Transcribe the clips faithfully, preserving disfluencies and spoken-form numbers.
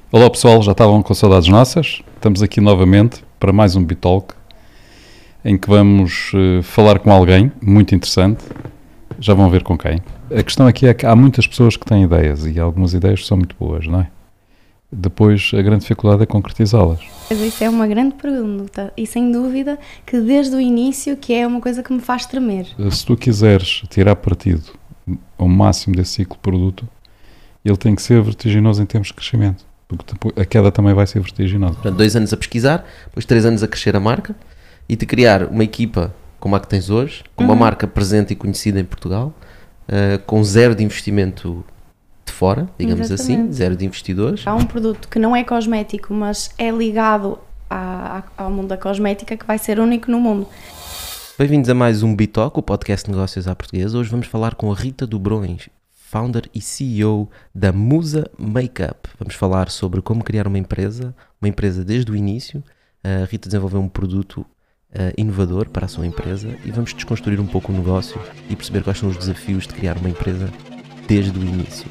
Olá pessoal, já estavam com saudades nossas? Estamos aqui novamente para mais um Bitalk, em que vamos uh, falar com alguém muito interessante. Já vão ver com quem. A questão aqui é que há muitas pessoas que têm ideias e algumas ideias são muito boas, não é? Depois a grande dificuldade é concretizá-las. Isso é uma grande pergunta e sem dúvida que desde o início que é uma coisa que me faz tremer. Se tu quiseres tirar partido ao máximo desse ciclo de produto, ele tem que ser vertiginoso em termos de crescimento, porque a queda também vai ser vertiginosa. Portanto, dois anos a pesquisar, depois três anos a crescer a marca e de criar uma equipa como a que tens hoje, com uma uhum. marca presente e conhecida em Portugal, uh, com zero de investimento de fora, digamos Exatamente. assim, zero de investidores. Há um produto que não é cosmético, mas é ligado à, ao mundo da cosmética, que vai ser único no mundo. Bem-vindos a mais um Bitalk, o podcast de negócios à portuguesa. Hoje vamos falar com a Rita Dobrões, founder e C E O da Musa Makeup. Vamos falar sobre como criar uma empresa, uma empresa desde o início. A Rita desenvolveu um produto uh, inovador para a sua empresa e vamos desconstruir um pouco o negócio e perceber quais são os desafios de criar uma empresa desde o início.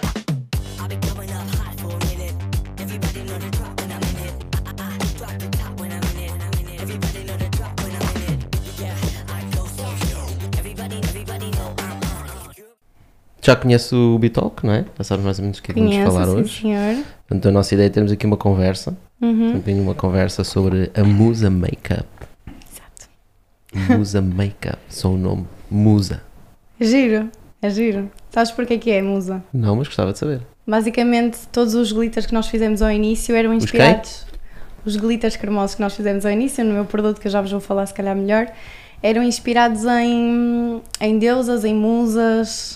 Já conhece o Bitalk, não é? Já sabes mais ou menos o que é que vamos falar sim, hoje. Senhor. Portanto, a nossa ideia é termos aqui uma conversa. Uhum. Portanto, uma conversa sobre a Musa Makeup. Exato. Musa Makeup, só o nome. Musa. É giro, é giro. Sabes porquê que é Musa? Não, mas gostava de saber. Basicamente, todos os glitters que nós fizemos ao início eram inspirados... Os, os glitters cremosos que nós fizemos ao início, no meu produto, que eu já vos vou falar se calhar melhor, eram inspirados em, em deusas, em musas...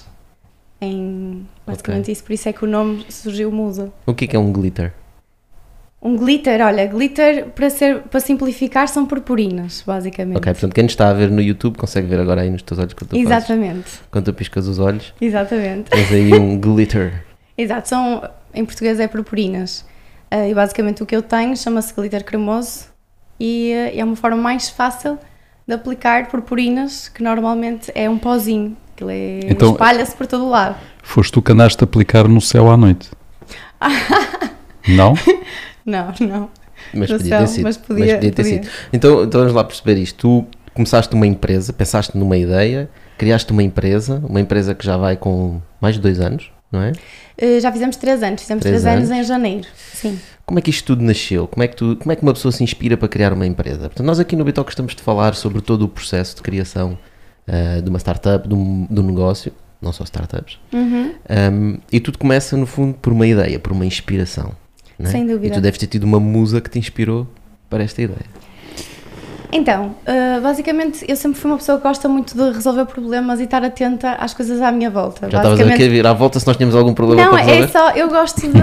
em basicamente okay. isso, por isso é que o nome surgiu Musa. O que é, que é um glitter? Um glitter, olha, glitter para, ser, para simplificar são purpurinas, basicamente. Ok, portanto quem nos está a ver no YouTube consegue ver agora aí nos teus olhos quando tu Exatamente. fazes, quando tu piscas os olhos. Exatamente. Tens aí um glitter. Exato, são, em português é purpurinas. Uh, e basicamente o que eu tenho chama-se glitter cremoso e uh, é uma forma mais fácil de aplicar purpurinas, que normalmente é um pozinho. Aquilo é, então, espalha-se por todo o lado. Foste tu que andaste a aplicar no céu à noite? Não? Não, não. Mas no podia céu, ter sido. Mas podia, mas podia ter podia. sido. Então, então vamos lá perceber isto. Tu começaste uma empresa, pensaste numa ideia, criaste uma empresa, uma empresa que já vai com mais de dois anos, não é? Uh, já fizemos três anos, fizemos três, três anos. anos em janeiro, sim. Como é que isto tudo nasceu? Como é que, tu, como é que uma pessoa se inspira para criar uma empresa? Portanto, nós aqui no Bitalk estamos de falar sobre todo o processo de criação Uh, de uma startup, de um, de um negócio, não só startups, uhum. um, e tudo começa no fundo por uma ideia, por uma inspiração, não é? Sem dúvida. E tu deves ter tido uma musa que te inspirou para esta ideia. Então, uh, basicamente eu sempre fui uma pessoa que gosta muito de resolver problemas e estar atenta às coisas à minha volta. Já estavas a querer vir à volta se nós tínhamos algum problema não, para resolver? Não, é só, eu gosto de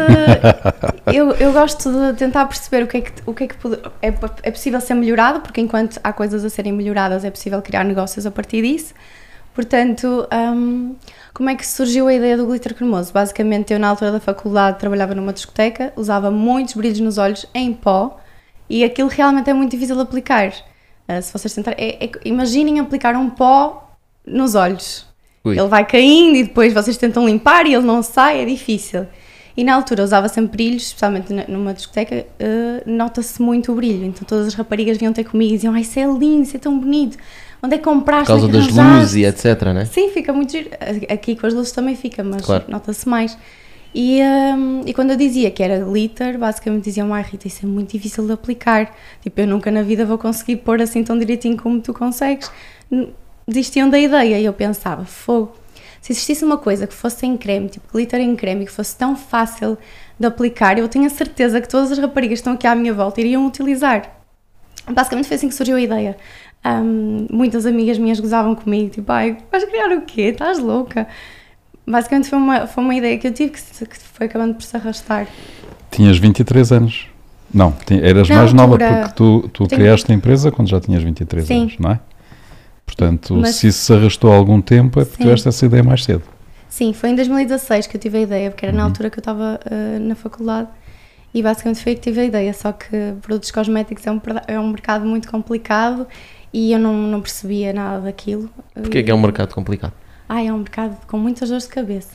eu, eu gosto de tentar perceber o que é que, o que, é, que pode, é, é possível ser melhorado, porque enquanto há coisas a serem melhoradas é possível criar negócios a partir disso. Portanto, um, como é que surgiu a ideia do glitter cremoso? Basicamente eu na altura da faculdade trabalhava numa discoteca, usava muitos brilhos nos olhos em pó e aquilo realmente é muito difícil de aplicar. Uh, se vocês tentarem, é, é, imaginem aplicar um pó nos olhos. Ui. Ele vai caindo e depois vocês tentam limpar e ele não sai, é difícil. E na altura usava sempre brilhos, especialmente numa discoteca, uh, nota-se muito o brilho. Então todas as raparigas vinham ter comigo e diziam: ai, isso é lindo, isso é tão bonito. Onde é que compraste? Por causa das luzes e etc, né? Sim, fica muito giro. Aqui com as luzes também fica, mas claro. Nota-se mais. E, um, e quando eu dizia que era glitter, basicamente diziam: ai Rita, isso é muito difícil de aplicar, tipo, eu nunca na vida vou conseguir pôr assim tão direitinho como tu consegues. Desistiam da ideia e eu pensava: fogo, se existisse uma coisa que fosse em creme, tipo glitter em creme, e que fosse tão fácil de aplicar, eu tenho a certeza que todas as raparigas que estão aqui à minha volta iriam utilizar. Basicamente foi assim que surgiu a ideia. Um, muitas amigas minhas gozavam comigo, tipo: ai, vais criar o quê? Estás louca? Basicamente foi uma, foi uma ideia que eu tive que, se, que foi acabando por se arrastar. Tinhas vinte e três anos? Não, eras Na mais altura, nova porque tu, tu tenho... criaste a empresa quando já tinhas vinte e três Sim. anos, não é? Portanto, Mas... se isso se arrastou há algum tempo é porque Sim. tiveste essa ideia mais cedo. Sim, foi em dois mil e dezasseis que eu tive a ideia, porque era uhum. na altura que eu estava uh, na faculdade e basicamente foi aí que tive a ideia, só que produtos cosméticos é um, é um mercado muito complicado e eu não, não percebia nada daquilo. Porquê é que é um mercado complicado? Ah, é um mercado com muitas dores de cabeça.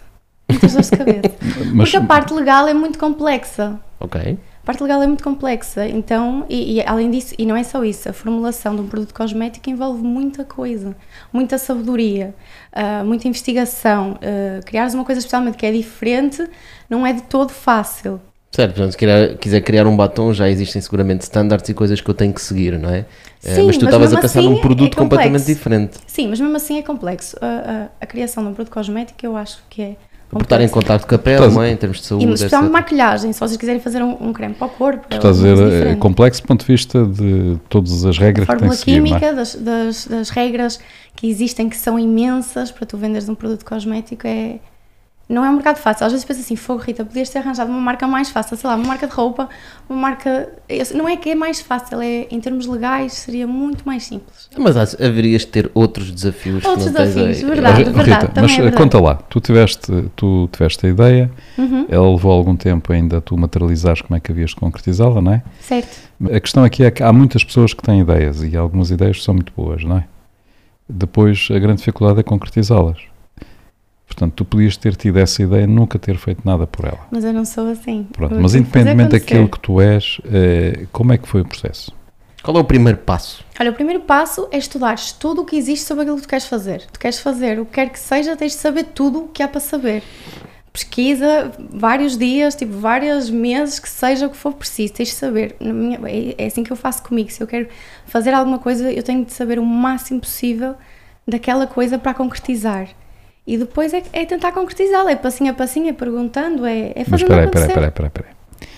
muitas dores de cabeça. Mas, Porque a parte legal é muito complexa. Ok. A parte legal é muito complexa, então, e, e além disso, e não é só isso, a formulação de um produto cosmético envolve muita coisa, muita sabedoria, uh, muita investigação. Uh, criares uma coisa especialmente que é diferente não é de todo fácil. Certo, portanto, se criar, quiser criar um batom, já existem seguramente standards e coisas que eu tenho que seguir, não é? Sim, Uh, mas tu mas estavas a mesmo pensar assim num produto é completamente complexo. diferente. Sim, mas mesmo assim é complexo. A, a, a criação de um produto cosmético eu acho que é Por estar em complexo. contacto com a pele, Estás- não é? Em termos de saúde, E especialmente etcétera. maquilhagem, se vocês quiserem fazer um, um creme para o corpo, tu é estás a uma coisa dizer, é diferente. complexo do ponto de vista de todas as regras que tem Fórmula que seguir, não é? química, das, das, das regras que existem, que são imensas para tu venderes um produto cosmético, é, não é um mercado fácil. Às vezes penso assim, fogo Rita, podias ter arranjado uma marca mais fácil, sei lá, uma marca de roupa, uma marca... Não é que é mais fácil, é, em termos legais seria muito mais simples. Mas há- haverias de ter outros desafios. que Outros não tens desafios, aí. verdade. Rita, verdade, também mas é eh, verdade. conta lá, tu tiveste, tu tiveste a ideia, Uhum, ela levou algum tempo ainda a tu materializares como é que havias de concretizá-la, não é? certo. A questão aqui é que há muitas pessoas que têm ideias e algumas ideias são muito boas, não é? Depois a grande dificuldade é concretizá-las. Portanto, tu podias ter tido essa ideia e nunca ter feito nada por ela. Mas eu não sou assim. Pronto, Eu mas tenho que fazer independentemente acontecer. daquilo que tu és, eh, como é que foi o processo? Qual é o primeiro passo? Olha, o primeiro passo é estudares tudo o que existe sobre aquilo que tu queres fazer. Tu queres fazer o que quer que seja, tens de saber tudo o que há para saber. Pesquisa vários dias, tipo vários meses, que seja o que for preciso, tens de saber. Na minha, é, é assim que eu faço comigo. Se eu quero fazer alguma coisa, eu tenho de saber o máximo possível daquela coisa para a concretizar. E depois é, é tentar concretizá-la, é passinho a passinho, é perguntando, é, é Mas fazendo espera aí, acontecer. espera aí, espera aí, espera aí.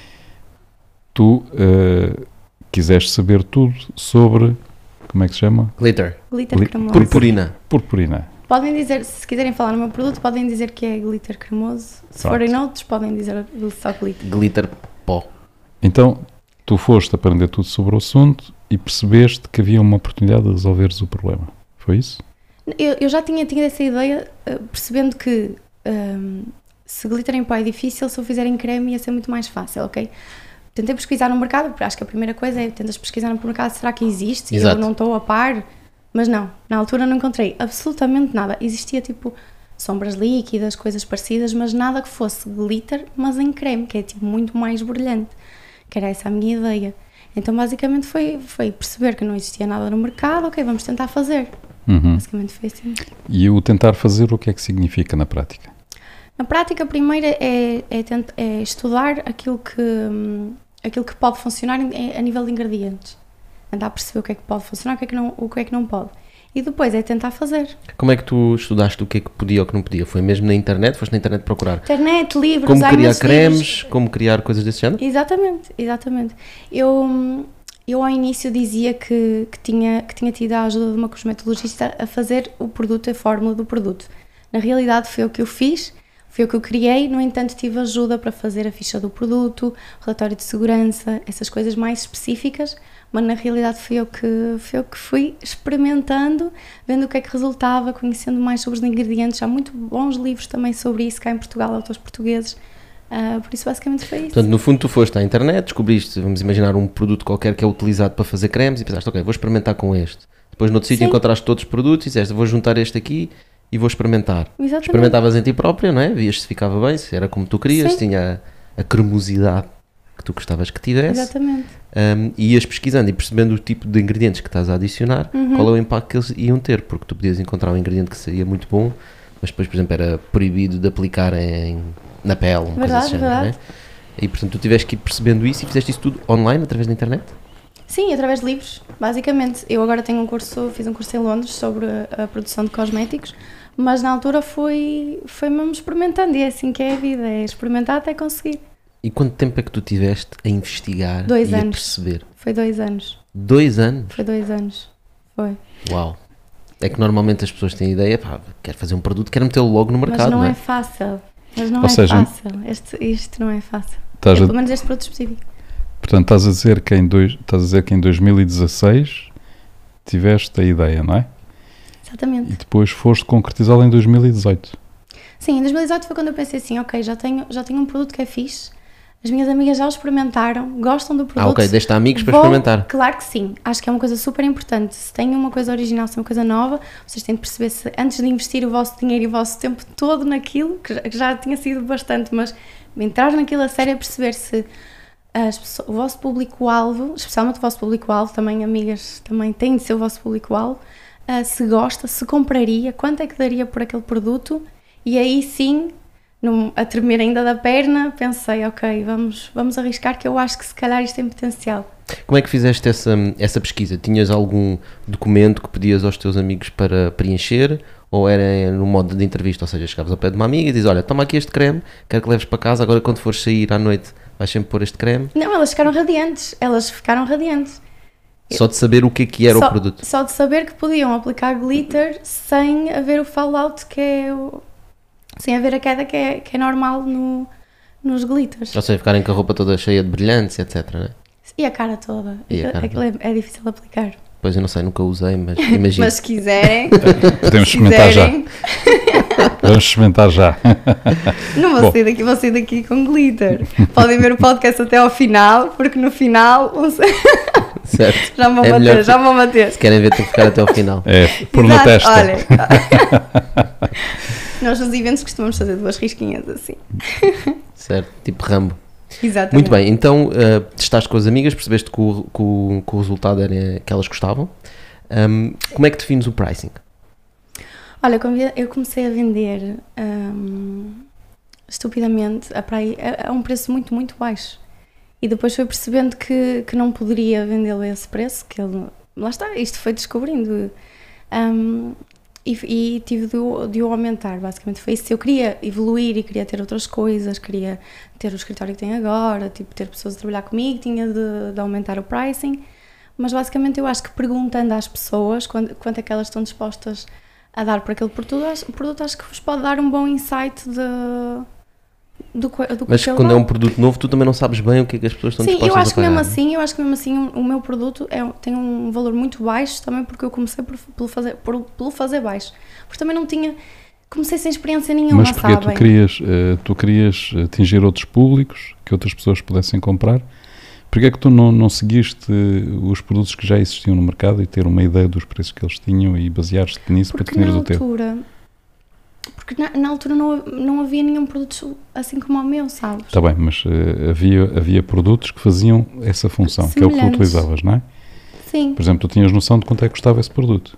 Tu eh, quiseste saber tudo sobre, como é que se chama? Glitter. Glitter Gli- cremoso. Purpurina. Purpurina. Podem dizer, se quiserem falar no meu produto, podem dizer que é glitter cremoso. Se Pronto. forem outros, podem dizer só glitter. Glitter pó. Então, tu foste aprender tudo sobre o assunto e percebeste que havia uma oportunidade de resolveres o problema. Foi isso? Eu, eu já tinha tido essa ideia, uh, percebendo que um, se glitter em pó é difícil, se eu fizer em creme ia ser muito mais fácil, ok? Tentei pesquisar no mercado, porque acho que a primeira coisa é tentas pesquisar no mercado, será que existe? Exato. Eu não estou a par, mas não, na altura não encontrei absolutamente nada. Existia tipo sombras líquidas, coisas parecidas, mas nada que fosse glitter, mas em creme, que é tipo muito mais brilhante, que era essa a minha ideia. Então basicamente foi, foi perceber que não existia nada no mercado, ok, vamos tentar fazer. Uhum. Basicamente foi assim. E o tentar fazer, o que é que significa na prática? Na prática, a primeira é, é, tent- é estudar aquilo que, hum, aquilo que pode funcionar em- a nível de ingredientes. Tentar perceber o que é que pode funcionar, o que é que não, o que é que não pode. E depois é tentar fazer. Como é que tu estudaste o que é que podia ou que não podia? Foi mesmo na internet? Foste na internet procurar? Internet, livros, Como há criar imensos cremes, livros. como criar coisas desse género? Exatamente, exatamente. Eu, hum, eu ao início dizia que, que, tinha, que tinha tido a ajuda de uma cosmetologista a fazer o produto, a fórmula do produto. Na realidade foi o que eu fiz, foi o que eu criei, no entanto tive ajuda para fazer a ficha do produto, relatório de segurança, essas coisas mais específicas, mas na realidade fui eu que, fui eu que fui experimentando, vendo o que é que resultava, conhecendo mais sobre os ingredientes. Há muito bons livros também sobre isso cá em Portugal, autores portugueses, uh, por isso basicamente foi isso. Portanto, no fundo, tu foste à internet, descobriste, vamos imaginar, um produto qualquer que é utilizado para fazer cremes e pensaste, ok, vou experimentar com este. Depois, noutro sítio, Sim. encontraste outros produtos e disseste, vou juntar este aqui e vou experimentar. Exatamente. Experimentavas em ti própria, não é? Vias se ficava bem, se era como tu querias, Sim. tinha a, a cremosidade que tu gostavas que tivesse. Exatamente. Um, e ias pesquisando e percebendo o tipo de ingredientes que estás a adicionar, Uhum. qual é o impacto que eles iam ter, porque tu podias encontrar um ingrediente que seria muito bom, mas depois, por exemplo, era proibido de aplicar em, na pele, uma coisa Verdade, desse género, não é? verdade. E portanto tu tiveste que ir percebendo isso e fizeste isso tudo online, através da internet? Sim, através de livros, basicamente. Eu agora tenho um curso, fiz um curso em Londres sobre a, a produção de cosméticos, mas na altura foi, foi mesmo experimentando, e é assim que é a vida, é experimentar até conseguir. E quanto tempo é que tu tiveste a investigar Dois e a anos. perceber? Foi dois anos, Dois anos? foi dois anos, foi. Uau! É que normalmente as pessoas têm a ideia, pá, quero fazer um produto, quero metê-lo logo no Mas mercado, não não é é? fácil, mas não Ou é seja, fácil, este, isto não é fácil. Estás É, a- pelo menos este produto específico. portanto, estás a dizer que em, dois, estás a dizer que em dois mil e dezasseis tiveste a ideia, não é? Exatamente. E depois foste concretizá-la em dois mil e dezoito. Sim, em dois mil e dezoito foi quando eu pensei assim, ok, já tenho, já tenho um produto que é fixe, As minhas amigas já o experimentaram, gostam do produto. Ah, ok, deixa amigos para Vou- experimentar. Claro que sim, acho que é uma coisa super importante. Se tem uma coisa original, se é uma coisa nova, vocês têm de perceber se antes de investir o vosso dinheiro e o vosso tempo todo naquilo, que já, que já tinha sido bastante, mas entrar naquilo a sério é perceber se as pessoas- o vosso público-alvo, especialmente o vosso público-alvo, também amigas, também tem de ser o vosso público-alvo, uh, se gosta, se compraria, quanto é que daria por aquele produto, e aí sim, num- a tremer ainda da perna, pensei, ok, vamos, vamos arriscar, que eu acho que se calhar isto tem potencial. Como é que fizeste essa, essa pesquisa? Tinhas algum documento que pedias aos teus amigos para preencher ou era no modo de entrevista? Ou seja, chegavas ao pé de uma amiga e dizes, olha, toma aqui este creme, quero que leves para casa, agora quando fores sair à noite vais sempre pôr este creme. Não, elas ficaram radiantes, elas ficaram radiantes. Só de saber o que é que era só, o produto. Só de saber que podiam aplicar glitter sem haver o fallout que é o, sem haver a queda que é, que é normal no, nos glitters. Ou seja, ficarem com a roupa toda cheia de brilhantes, etcétera. Né? E a cara toda. E a cara Aquilo é, é difícil de aplicar. Pois eu não sei, nunca usei, mas imagino. Mas se quiserem, Podemos se experimentar já. quiserem, Vamos experimentar já. não vou Bom. sair daqui, vou sair daqui com glitter. Podem ver o podcast até ao final, porque no final vão ser- Certo. já me vão É bater, melhor já me vão bater. Se querem ver, tem que ficar até ao final. É, pôr na Exato, testa. Olha, nós nos eventos costumamos fazer duas risquinhas assim. Certo? Tipo Rambo. Exatamente. Muito bem, então uh, testaste com as amigas, percebeste que o, que o, que o resultado era que elas gostavam. Um, como é que defines o pricing? Olha, eu come- eu comecei a vender hum, estupidamente a praia a, a um preço muito, muito baixo. E depois foi percebendo que, que não poderia vendê-lo a esse preço, que ele, lá está, isto foi descobrindo. Hum, e, e tive de, o- de o aumentar, basicamente foi isso. Eu queria evoluir e queria ter outras coisas, queria ter o escritório que tenho agora, tipo, ter pessoas a trabalhar comigo, tinha de, de aumentar o pricing. Mas basicamente eu acho que perguntando às pessoas quanto, quanto é que elas estão dispostas a dar por aquele produto, acho- o produto acho que vos pode dar um bom insight de, do, que- do que Mas ele quando é dá. um produto novo, tu também não sabes bem o que é que as pessoas estão Sim, dispostas eu acho a que pagar. mesmo né? assim, eu acho que mesmo assim o, o meu produto é, tem um valor muito baixo também porque eu comecei por, pelo, fazer, por, pelo fazer baixo. Porque também não tinha, comecei sem experiência nenhuma, Mas porque tu sabem? querias, eh, tu querias atingir outros públicos, que outras pessoas pudessem comprar. Porquê é que tu não, não seguiste os produtos que já existiam no mercado e ter uma ideia dos preços que eles tinham e baseares-te nisso para Porque na definires o teu? altura, porque na, na altura não, não havia nenhum produto assim como o meu, sabes? Está bem, mas eh, havia, havia produtos que faziam essa função, que é o que tu Semelhantes. utilizavas, não é? Sim. Por exemplo, tu tinhas noção de quanto é que custava esse produto.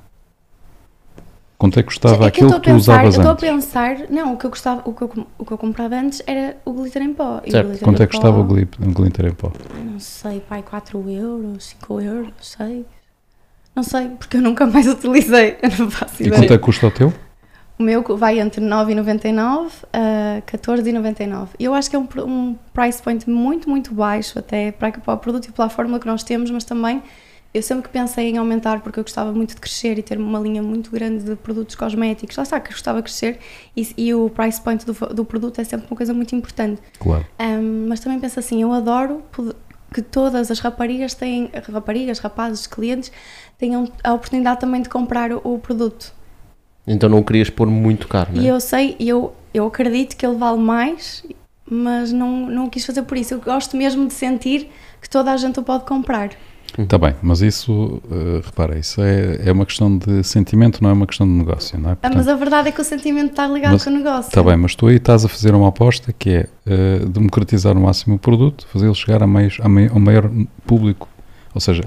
Quanto é que custava É que eu aquilo que tu estou a pensar, usavas eu estou a antes? pensar, não, o que eu gostava, o que eu, o que eu comprava antes era o glitter em pó. E o Certo. glitter Quanto em é que custava pó, o gli- o glitter em pó? Não sei, pai, quatro euros, cinco euros, sei. Não sei, porque eu nunca mais utilizei, eu não faço E ideia. quanto é que custa o teu? O meu vai entre nove e noventa e nove a catorze e noventa e nove. Eu acho que é um, pr- um price point muito, muito baixo até para, para o produto e pela fórmula que nós temos, mas também eu sempre que pensei em aumentar porque eu gostava muito de crescer e ter uma linha muito grande de produtos cosméticos, lá está, que eu gostava de crescer e, e o price point do, do produto é sempre uma coisa muito importante. Claro. Um, mas também penso assim, eu adoro pod- que todas as raparigas têm, raparigas, rapazes, clientes, tenham a oportunidade também de comprar o, o produto. Então não o querias pôr muito caro, não é? E eu sei, eu, eu acredito que ele vale mais, mas não, não o quis fazer por isso. Eu gosto mesmo de sentir que toda a gente o pode comprar. Está bem, mas isso, eh, repara, isso é, é uma questão de sentimento, não é uma questão de negócio, não é? Ah, Portanto, mas a verdade é que o sentimento está ligado Mas- com o negócio. está bem, mas tu aí estás a fazer uma aposta que é eh, democratizar ao máximo o produto, fazê-lo chegar a mais, a mai- ao maior público, ou seja,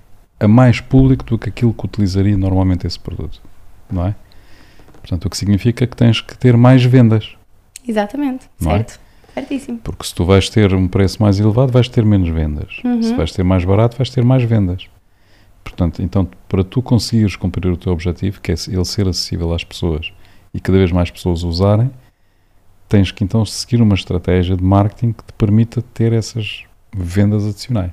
a mais público do que aquilo que utilizaria normalmente esse produto, não é? Portanto, o que significa que tens que ter mais vendas, Exatamente, Não é? certo. Certíssimo. porque se tu vais ter um preço mais elevado, vais ter menos vendas. Uhum. Se vais ter mais barato, vais ter mais vendas. Portanto, então, para tu conseguires cumprir o teu objetivo, que é ele ser acessível às pessoas e cada vez mais pessoas o usarem, tens que então seguir uma estratégia de marketing que te permita ter essas vendas adicionais.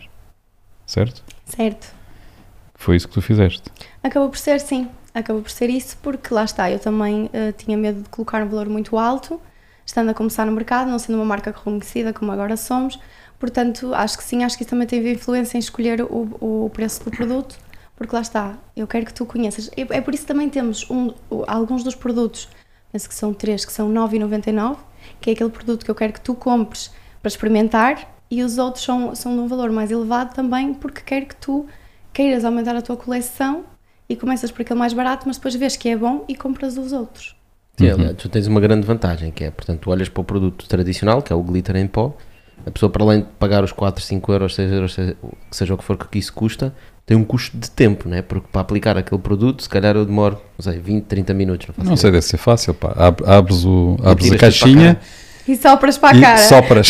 Certo? Certo. Foi isso que tu fizeste. Acabou por ser, sim. Acabou por ser isso, porque lá está, eu também eh, tinha medo de colocar um valor muito alto, estando a começar no mercado, não sendo uma marca reconhecida como agora somos. Portanto, acho que sim, acho que isso também teve influência em escolher o, o preço do produto, porque lá está, eu quero que tu conheças. É é por isso que também temos um, o- alguns dos produtos, penso que são três, que são nove e noventa e nove, que é aquele produto que eu quero que tu compres para experimentar, e os outros são, são de um valor mais elevado também, porque quero que tu queiras aumentar a tua coleção e começas por aquele mais barato, mas depois vês que é bom e compras os outros. Sim, uhum. Tu tens uma grande vantagem, que é, portanto, tu olhas para o produto tradicional, que é o glitter em pó, a pessoa, para além de pagar os quatro, cinco euros, seis euros, seja, seja o que for que isso custa, tem um custo de tempo, né? Porque para aplicar aquele produto, se calhar eu demoro, não sei, vinte, trinta minutos. Não, não sei, deve ser fácil, pá. Ab- abres, o, abres a caixinha e sopras para a cara. E sopras.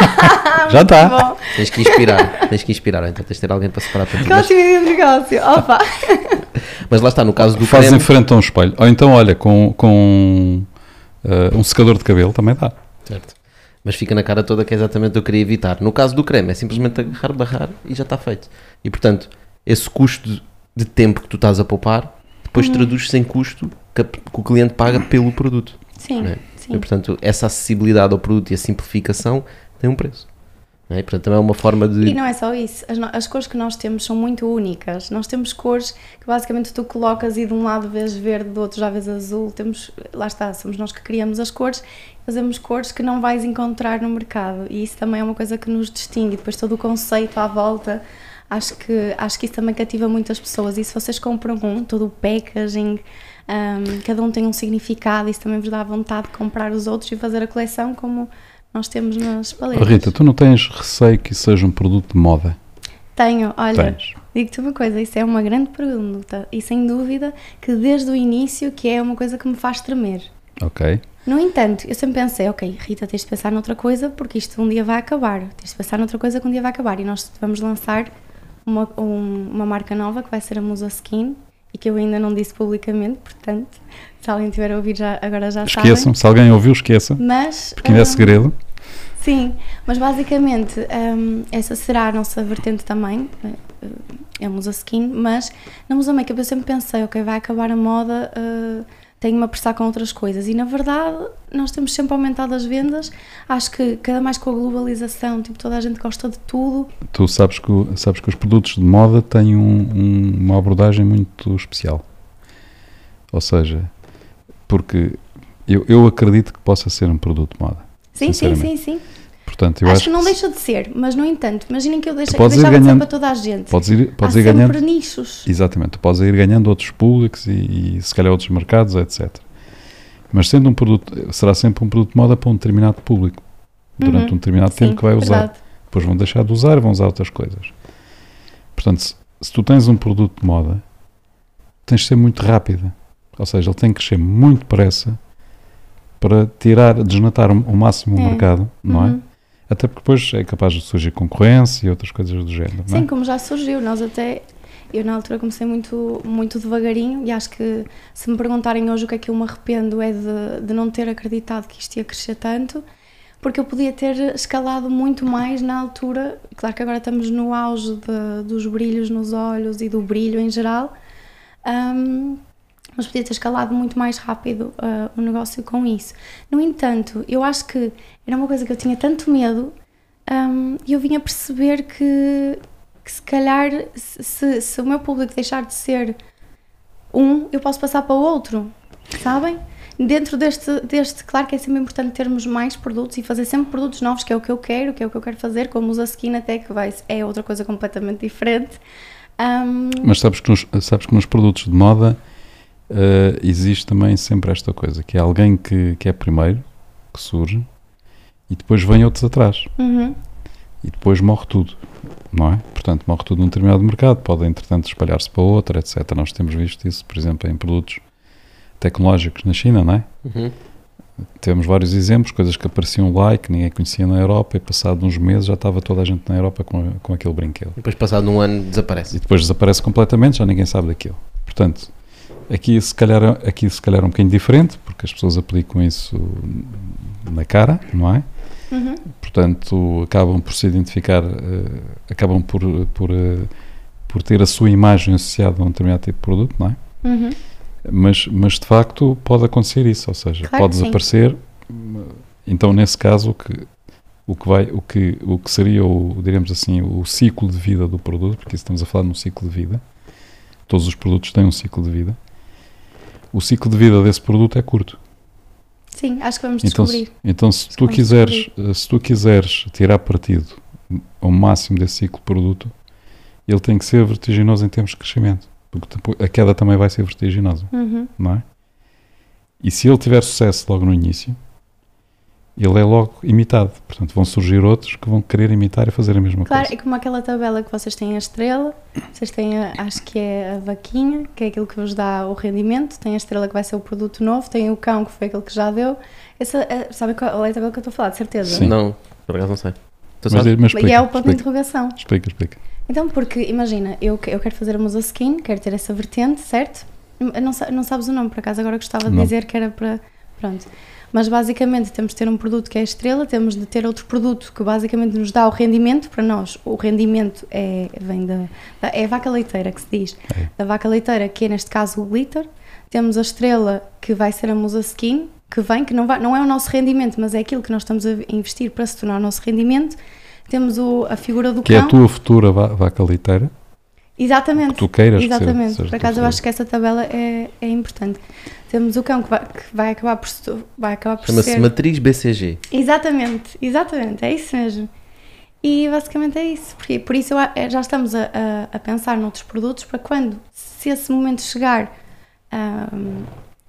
Já está. Tens que inspirar, tens que inspirar, então tens de ter alguém para separar para ti. Mas... negócio, opa. Mas lá está, no caso do Fazes creme... em frente a um espelho. Ou então, olha, com, com uh, um secador de cabelo também dá. Certo. Mas fica na cara toda, que é exatamente o que eu queria evitar. No caso do creme, é simplesmente agarrar, barrar e já está feito. E portanto, esse custo de tempo que tu estás a poupar, depois uhum. traduz-se em custo que, a, que o cliente paga pelo produto. Sim, é? sim. E portanto, essa acessibilidade ao produto e a simplificação tem um preço. É? E, portanto, também é uma forma de... E não é só isso, as, no... as cores que nós temos são muito únicas. Nós temos cores que basicamente tu colocas e de um lado vês verde, do outro já vês azul. Temos, lá está, somos nós que criamos as cores, fazemos cores que não vais encontrar no mercado, e isso também é uma coisa que nos distingue. Depois todo o conceito à volta, acho que, acho que isso também cativa muitas pessoas. E se vocês compram um, todo o packaging, um, cada um tem um significado, isso também vos dá vontade de comprar os outros e fazer a coleção como nós temos nas paletas. Rita, tu não tens receio que isso seja um produto de moda? Tenho, olha, Tens. Digo-te uma coisa, isso é uma grande pergunta e sem dúvida que desde o início que é uma coisa que me faz tremer. Ok. No entanto, eu sempre pensei, ok, Rita, tens de pensar noutra coisa porque isto um dia vai acabar, tens de pensar noutra coisa que um dia vai acabar, e nós vamos lançar uma, um, uma marca nova que vai ser a Musa Skin, e que eu ainda não disse publicamente, portanto, se alguém tiver a ouvir já, agora já sabem. Esqueçam, se alguém ouviu, esqueçam, mas, porque ainda um, é segredo. Sim, mas basicamente um, essa será a nossa vertente também, é a Musa Skin, mas na Musa Makeup eu sempre pensei, ok, vai acabar a moda, uh, tenho-me a apressar com outras coisas, e na verdade nós temos sempre aumentado as vendas. Acho que cada mais com a globalização, tipo, toda a gente gosta de tudo. Tu sabes que, sabes que os produtos de moda têm um, um, uma abordagem muito especial, ou seja, porque eu, eu acredito que possa ser um produto de moda. Sim, sim, sim, sim. Portanto, eu acho, acho que não que deixa de ser, mas no entanto, imaginem que eu, deixo, eu deixava ganhando, de ser para toda toda a gente. Podes ir, podes Há ir sempre ganhando nichos. Exatamente, tu podes ir ganhando outros públicos e, e se calhar outros mercados, etcétera. Mas sendo um produto, será sempre um produto de moda para um determinado público, durante uhum. um determinado Sim, tempo que vai usar. Verdade. Depois vão deixar de usar e vão usar outras coisas. Portanto, se, se tu tens um produto de moda, tens de ser muito rápida. Ou seja, ele tem que crescer muito depressa para tirar, desnatar o máximo o é. mercado, não uhum. é? Até porque depois é capaz de surgir concorrência e outras coisas do género. Sim, não é? como já surgiu, nós até, eu na altura comecei muito, muito devagarinho, e acho que se me perguntarem hoje o que é que eu me arrependo é de, de não ter acreditado que isto ia crescer tanto, porque eu podia ter escalado muito mais na altura. Claro que agora estamos no auge de, dos brilhos nos olhos e do brilho em geral, um, mas podia ter escalado muito mais rápido uh, o negócio com isso. No entanto, eu acho que era uma coisa que eu tinha tanto medo, um, e eu vinha perceber que, que se calhar, se, se o meu público deixar de ser um, eu posso passar para o outro, sabem? Dentro deste, deste, claro que é sempre importante termos mais produtos e fazer sempre produtos novos, que é o que eu quero, que é o que eu quero fazer, como Musa Skin até, que vai, é outra coisa completamente diferente. Um, Mas sabes que, nos, sabes que nos produtos de moda Uh, existe também sempre esta coisa, que é alguém que, que é primeiro, que surge, e depois vem outros atrás, uhum. e depois morre tudo, não é? Portanto, morre tudo num determinado mercado, pode entretanto espalhar-se para outro, etcétera. Nós temos visto isso, por exemplo, em produtos tecnológicos na China, não é? Uhum. Temos vários exemplos, coisas que apareciam lá e que ninguém conhecia na Europa, e passado uns meses já estava toda a gente na Europa com, com aquele brinquedo. E depois passado um ano desaparece. E depois desaparece completamente, já ninguém sabe daquilo. Portanto, Aqui se, calhar, aqui se calhar é um bocadinho diferente, porque as pessoas aplicam isso na cara, não é? Uhum. Portanto, acabam por se identificar, uh, acabam por, por, uh, por ter a sua imagem associada a um determinado tipo de produto, não é? Uhum. Mas, mas de facto pode acontecer isso, ou seja, claro, pode desaparecer. Então, nesse caso, o que, o que, vai, o que, o que seria, o, diríamos assim, o ciclo de vida do produto, porque estamos a falar num ciclo de vida, todos os produtos têm um ciclo de vida. O ciclo de vida desse produto é curto. Sim, acho que vamos Então, descobrir. se, então se, tu Vamos quiseres, se tu quiseres tirar partido ao máximo desse ciclo de produto, ele tem que ser vertiginoso em termos de crescimento, porque depois, a queda também vai ser vertiginosa, Uhum. não é? E se ele tiver sucesso logo no início, ele é logo imitado. Portanto, vão surgir outros que vão querer imitar e fazer a mesma Claro, coisa. é como aquela tabela que vocês têm a estrela, vocês têm, a, acho que é a vaquinha, que é aquilo que vos dá o rendimento, tem a estrela que vai ser o produto novo, tem o cão que foi aquele que já deu. Essa, é, sabe qual é a tabela que eu estou a falar, de certeza? Sim. Não, por acaso não sei. Tu Mas, sabes? mas explica, E é o ponto de explica, interrogação. explica, explica. Então, porque imagina, eu, eu quero fazer a Musa Skin, quero ter essa vertente, certo? Não, sa- não sabes o nome, por acaso, agora gostava de Não. dizer que era para. Pronto. Mas basicamente temos de ter um produto que é a estrela, temos de ter outro produto que basicamente nos dá o rendimento. Para nós, o rendimento é, vem da, da- é a vaca leiteira que se diz. É. Da vaca leiteira, que é neste caso o glitter. Temos a estrela, que vai ser a Musa Skin, que vem, que não, vai, não é o nosso rendimento, mas é aquilo que nós estamos a investir para se tornar o nosso rendimento. Temos o, a figura do Que é cão. a tua futura va- vaca leiteira, Exatamente. que tu queiras que seja- Exatamente, seja por a tua acaso eu futura. acho que essa tabela é, é importante. Temos o cão que vai, que vai acabar por, se- vai acabar por Chama-se ser... Matriz B C G. Exatamente, exatamente, é isso mesmo. E basicamente é isso, porque por isso eu a- já estamos a, a, a pensar noutros produtos para quando, se esse momento chegar, ahm,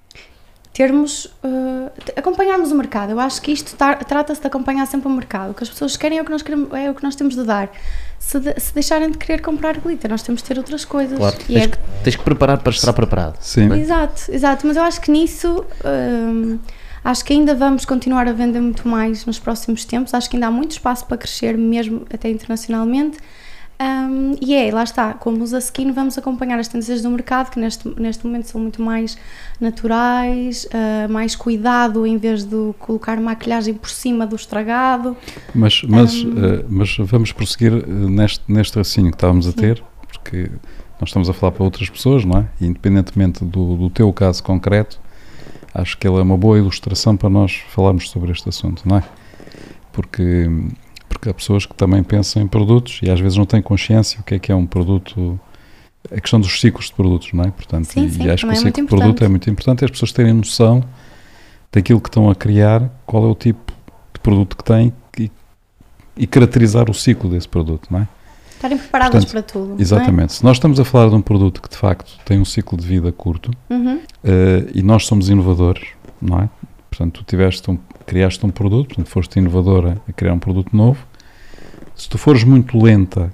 termos, uh, t- acompanharmos o mercado. Eu acho que isto tar- trata-se de acompanhar sempre o mercado. O que as pessoas querem é o que nós, queremos, é o que nós temos de dar. Se, de- se deixarem de querer comprar glitter, nós temos de ter outras coisas. Claro, E tens, é- que, tens que preparar para estar preparado. Sim, Exato, exato, mas eu acho que nisso hum, acho que ainda vamos continuar a vender muito mais nos próximos tempos, acho que ainda há muito espaço para crescer mesmo até internacionalmente. Hum, e é, lá está, como usa skin, vamos acompanhar as tendências do mercado que neste, neste momento são muito mais naturais, uh, mais cuidado em vez de colocar maquilhagem por cima do estragado. mas, mas, Hum. eh, mas vamos prosseguir eh, neste, neste raciocínio que estávamos a Sim. ter, porque nós estamos a falar para outras pessoas, não é? E independentemente do, do teu caso concreto, acho que ele é uma boa ilustração para nós falarmos sobre este assunto, não é? Porque, porque há pessoas que também pensam em produtos e às vezes não têm consciência o que é que é um produto, a questão dos ciclos de produtos, não é? Portanto, Sim, e, sim, e acho que o também é ciclo muito de produto importante. é muito importante e as pessoas terem noção daquilo que estão a criar, qual é o tipo de produto que têm e, e caracterizar o ciclo desse produto, não é? Estarem preparadas Portanto, para tudo. não é? Exatamente. Se nós estamos a falar de um produto que de facto tem um ciclo de vida curto, Uhum. eh, e nós somos inovadores, não é? Portanto, tu tiveste um, criaste um produto, portanto, foste inovadora a criar um produto novo. Se tu fores muito lenta,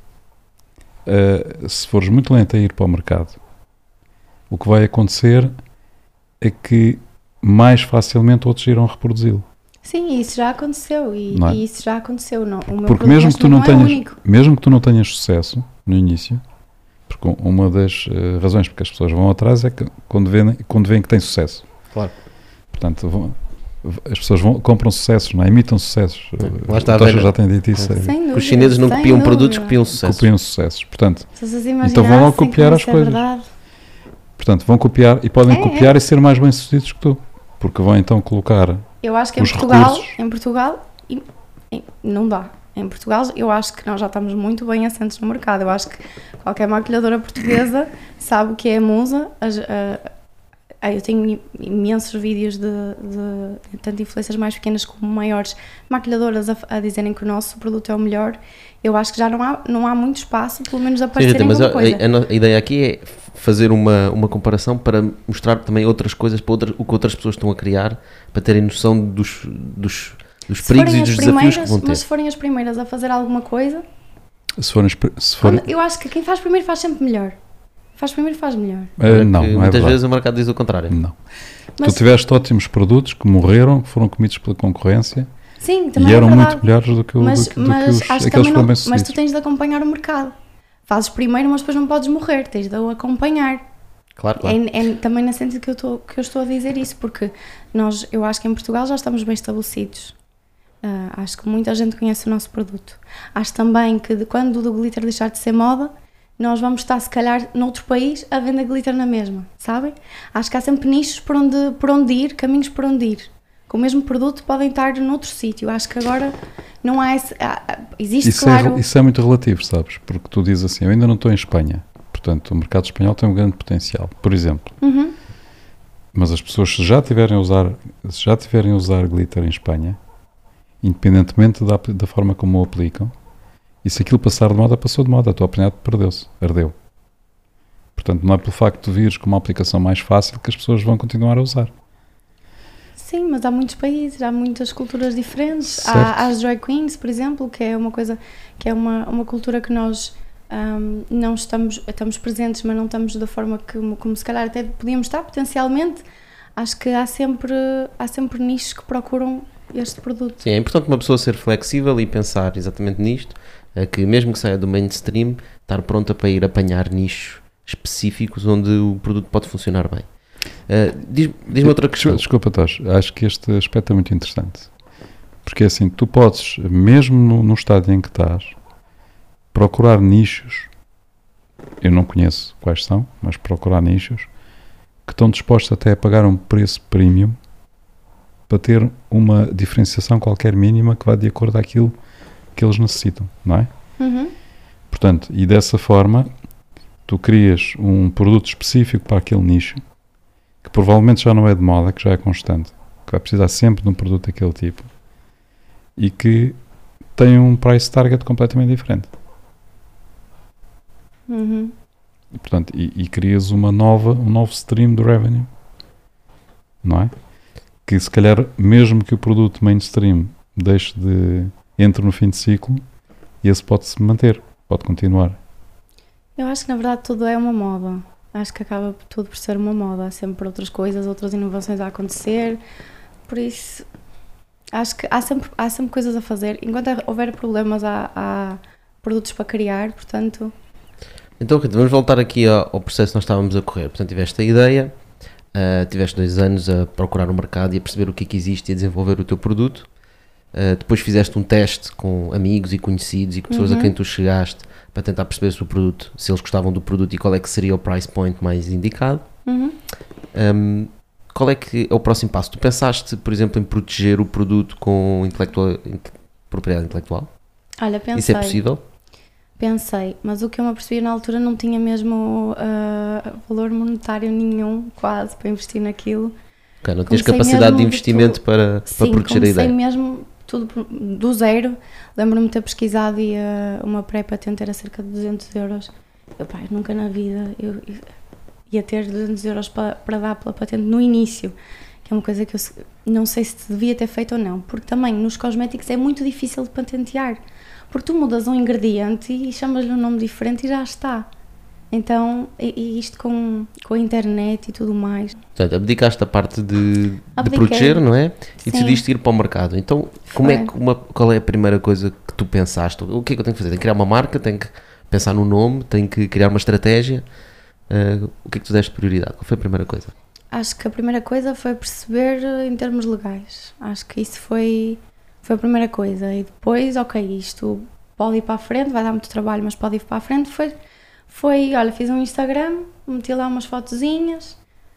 eh, se fores muito lenta a ir para o mercado, o que vai acontecer é que mais facilmente outros irão reproduzi-lo. Sim, isso já aconteceu e, Não é? e isso já aconteceu. Não, o meu Porque produto mesmo neste que tu não momento é o tenhas, único. mesmo que tu não tenhas sucesso no início, porque uma das eh, razões porque as pessoas vão atrás é que quando veem, quando veem que tem sucesso. Claro. Portanto, vão- as pessoas vão, compram sucessos, não é? Imitam sucessos. Lá está a O Tocha ver. já tem dito isso. é, Sem dúvida, Os chineses não sem copiam dúvida. produtos, copiam sucesso. copiam sucessos. Portanto, Se vocês Então vão logo imaginassem copiar como as isso é coisas. verdade. portanto, vão copiar e podem É, copiar e ser mais bem-sucedidos que tu. Porque vão então colocar. Eu acho que em Os Portugal, recursos. em Portugal, e- e não dá. Em Portugal, eu acho que nós já estamos muito bem assentes no mercado. Eu acho que qualquer maquilhadora portuguesa sabe o que é a Musa. As- a- a- eu tenho imensos vídeos de, de tanto influências mais pequenas como maiores maquilhadoras a, a dizerem que o nosso produto é o melhor. Eu acho que já não há, não há muito espaço, pelo menos, de Sim, aparecerem Rita, mas alguma a, coisa. a- a no- a ideia aqui é fazer uma, uma comparação para mostrar também outras coisas, para outras, o que outras pessoas estão a criar, para terem noção dos, dos, dos Se perigos forem e as dos desafios que primeiras, vão ter. mas se forem as primeiras a fazer alguma coisa, Se forem. espe- Se forem quando- eu acho que quem faz primeiro faz sempre melhor. Faz primeiro faz melhor. eh, não, Porque não é muitas verdade. vezes o mercado diz o contrário. Não. Mas- Tu tiveste ótimos produtos que morreram, que foram comidos pela concorrência Sim, também e é eram verdade. muito melhores do que, o, mas do que, do que mas os, acho que aqueles também que não, foram mas tu bem-sucedidos. tens de acompanhar o mercado. Fazes primeiro, mas depois não podes morrer, tens de o acompanhar. Claro, claro. É, é também na sentido que eu, estou, que eu estou a dizer isso, porque nós, eu acho que em Portugal já estamos bem estabelecidos. Ah, acho que muita gente conhece o nosso produto. Acho também que de, quando o glitter deixar de ser moda, nós vamos estar, se calhar, noutro país a vender glitter na mesma, sabem? Acho que há sempre nichos por onde, por onde ir, caminhos por onde ir. Com o mesmo produto podem estar noutro sítio. Acho que agora não há esse... há- há- existe, Isso, claro... é, isso é muito relativo, sabes? Porque tu dizes assim, eu ainda não estou em Espanha. Portanto, o mercado espanhol tem um grande potencial, por exemplo. Uhum. Mas as pessoas, se já tiverem a usar, se já tiverem a usar glitter em Espanha, independentemente da, da forma como o aplicam, e se aquilo passar de moda, passou de moda, a tua oportunidade perdeu-se, ardeu. Portanto, não é pelo facto de vires com uma aplicação mais fácil que as pessoas vão continuar a usar. Sim, mas há muitos países, há muitas culturas diferentes. Certo. Há, há as drag queens, por exemplo, que é uma coisa, que é uma, uma cultura que nós um, não estamos, estamos presentes, mas não estamos da forma que, como se calhar até podíamos estar potencialmente. Acho que há sempre, há sempre nichos que procuram este produto. Sim, é importante uma pessoa ser flexível e pensar exatamente nisto, é que mesmo que saia do mainstream, estar pronta para ir apanhar nichos específicos onde o produto pode funcionar bem. Uh, diz, diz-me outra questão. Desculpa, Tosh, acho que este aspecto é muito interessante. Porque assim, tu podes, mesmo no, no estádio em que estás, procurar nichos, eu não conheço quais são, mas procurar nichos, que estão dispostos até a pagar um preço premium para ter uma diferenciação qualquer mínima que vá de acordo com aquilo que eles necessitam, não é? Uhum. Portanto, e dessa forma, tu crias um produto específico para aquele nicho, que provavelmente já não é de moda, que já é constante, que vai precisar sempre de um produto daquele tipo, e que tem um price target completamente diferente. Uhum. E, portanto, e, e crias uma nova, um novo stream de revenue, não é? Que se calhar, mesmo que o produto mainstream deixe de, entre no fim de ciclo, esse pode-se manter, pode continuar. Eu acho que na verdade tudo é uma moda. Acho que acaba tudo por ser uma moda. Há sempre outras coisas, outras inovações a acontecer. Por isso, acho que há sempre, há sempre coisas a fazer. Enquanto houver problemas, há, há produtos para criar, portanto... Então, vamos voltar aqui ao, ao processo que nós estávamos a correr. Portanto, tiveste a ideia, uh, tiveste dois anos a procurar o mercado e a perceber o que é que existe e a desenvolver o teu produto. Uh, depois fizeste um teste com amigos e conhecidos e com pessoas uhum. a quem tu chegaste para tentar perceber se o produto, se eles gostavam do produto e qual é que seria o price point mais indicado. Uhum. Um, qual é que é o próximo passo? Tu pensaste, por exemplo, em proteger o produto com intelectual, propriedade intelectual? Olha, pensei. Isso é possível? Pensei, mas o que eu me apercebi na altura não tinha mesmo uh, valor monetário nenhum, quase, para investir naquilo. Okay, não tens capacidade de investimento tudo, para, sim, para proteger a ideia? Sim, mesmo tudo do zero. Lembro-me de ter pesquisado e uh, uma pré-patente era cerca de duzentos euros. Eu, pá, nunca na vida eu, eu ia ter duzentos euros para, para dar pela patente no início, que é uma coisa que eu não sei se devia ter feito ou não, porque também nos cosméticos é muito difícil de patentear, porque tu mudas um ingrediente e chamas-lhe um nome diferente e já está. Então, e, e isto com, com a internet e tudo mais. Portanto, abdicaste a parte de, de proteger, não é? E Sim. decidiste ir para o mercado. Então, como é que uma, qual é a primeira coisa que tu pensaste? O que é que eu tenho que fazer? Tenho que criar uma marca, tenho que pensar no nome, tenho que criar uma estratégia. Uh, o que é que tu deste prioridade? Qual foi a primeira coisa? Acho que a primeira coisa foi perceber em termos legais. Acho que isso foi, foi a primeira coisa. E depois, ok, isto pode ir para a frente, vai dar muito trabalho, mas pode ir para a frente. Foi... Foi, olha, fiz um Instagram, meti lá umas fotozinhas,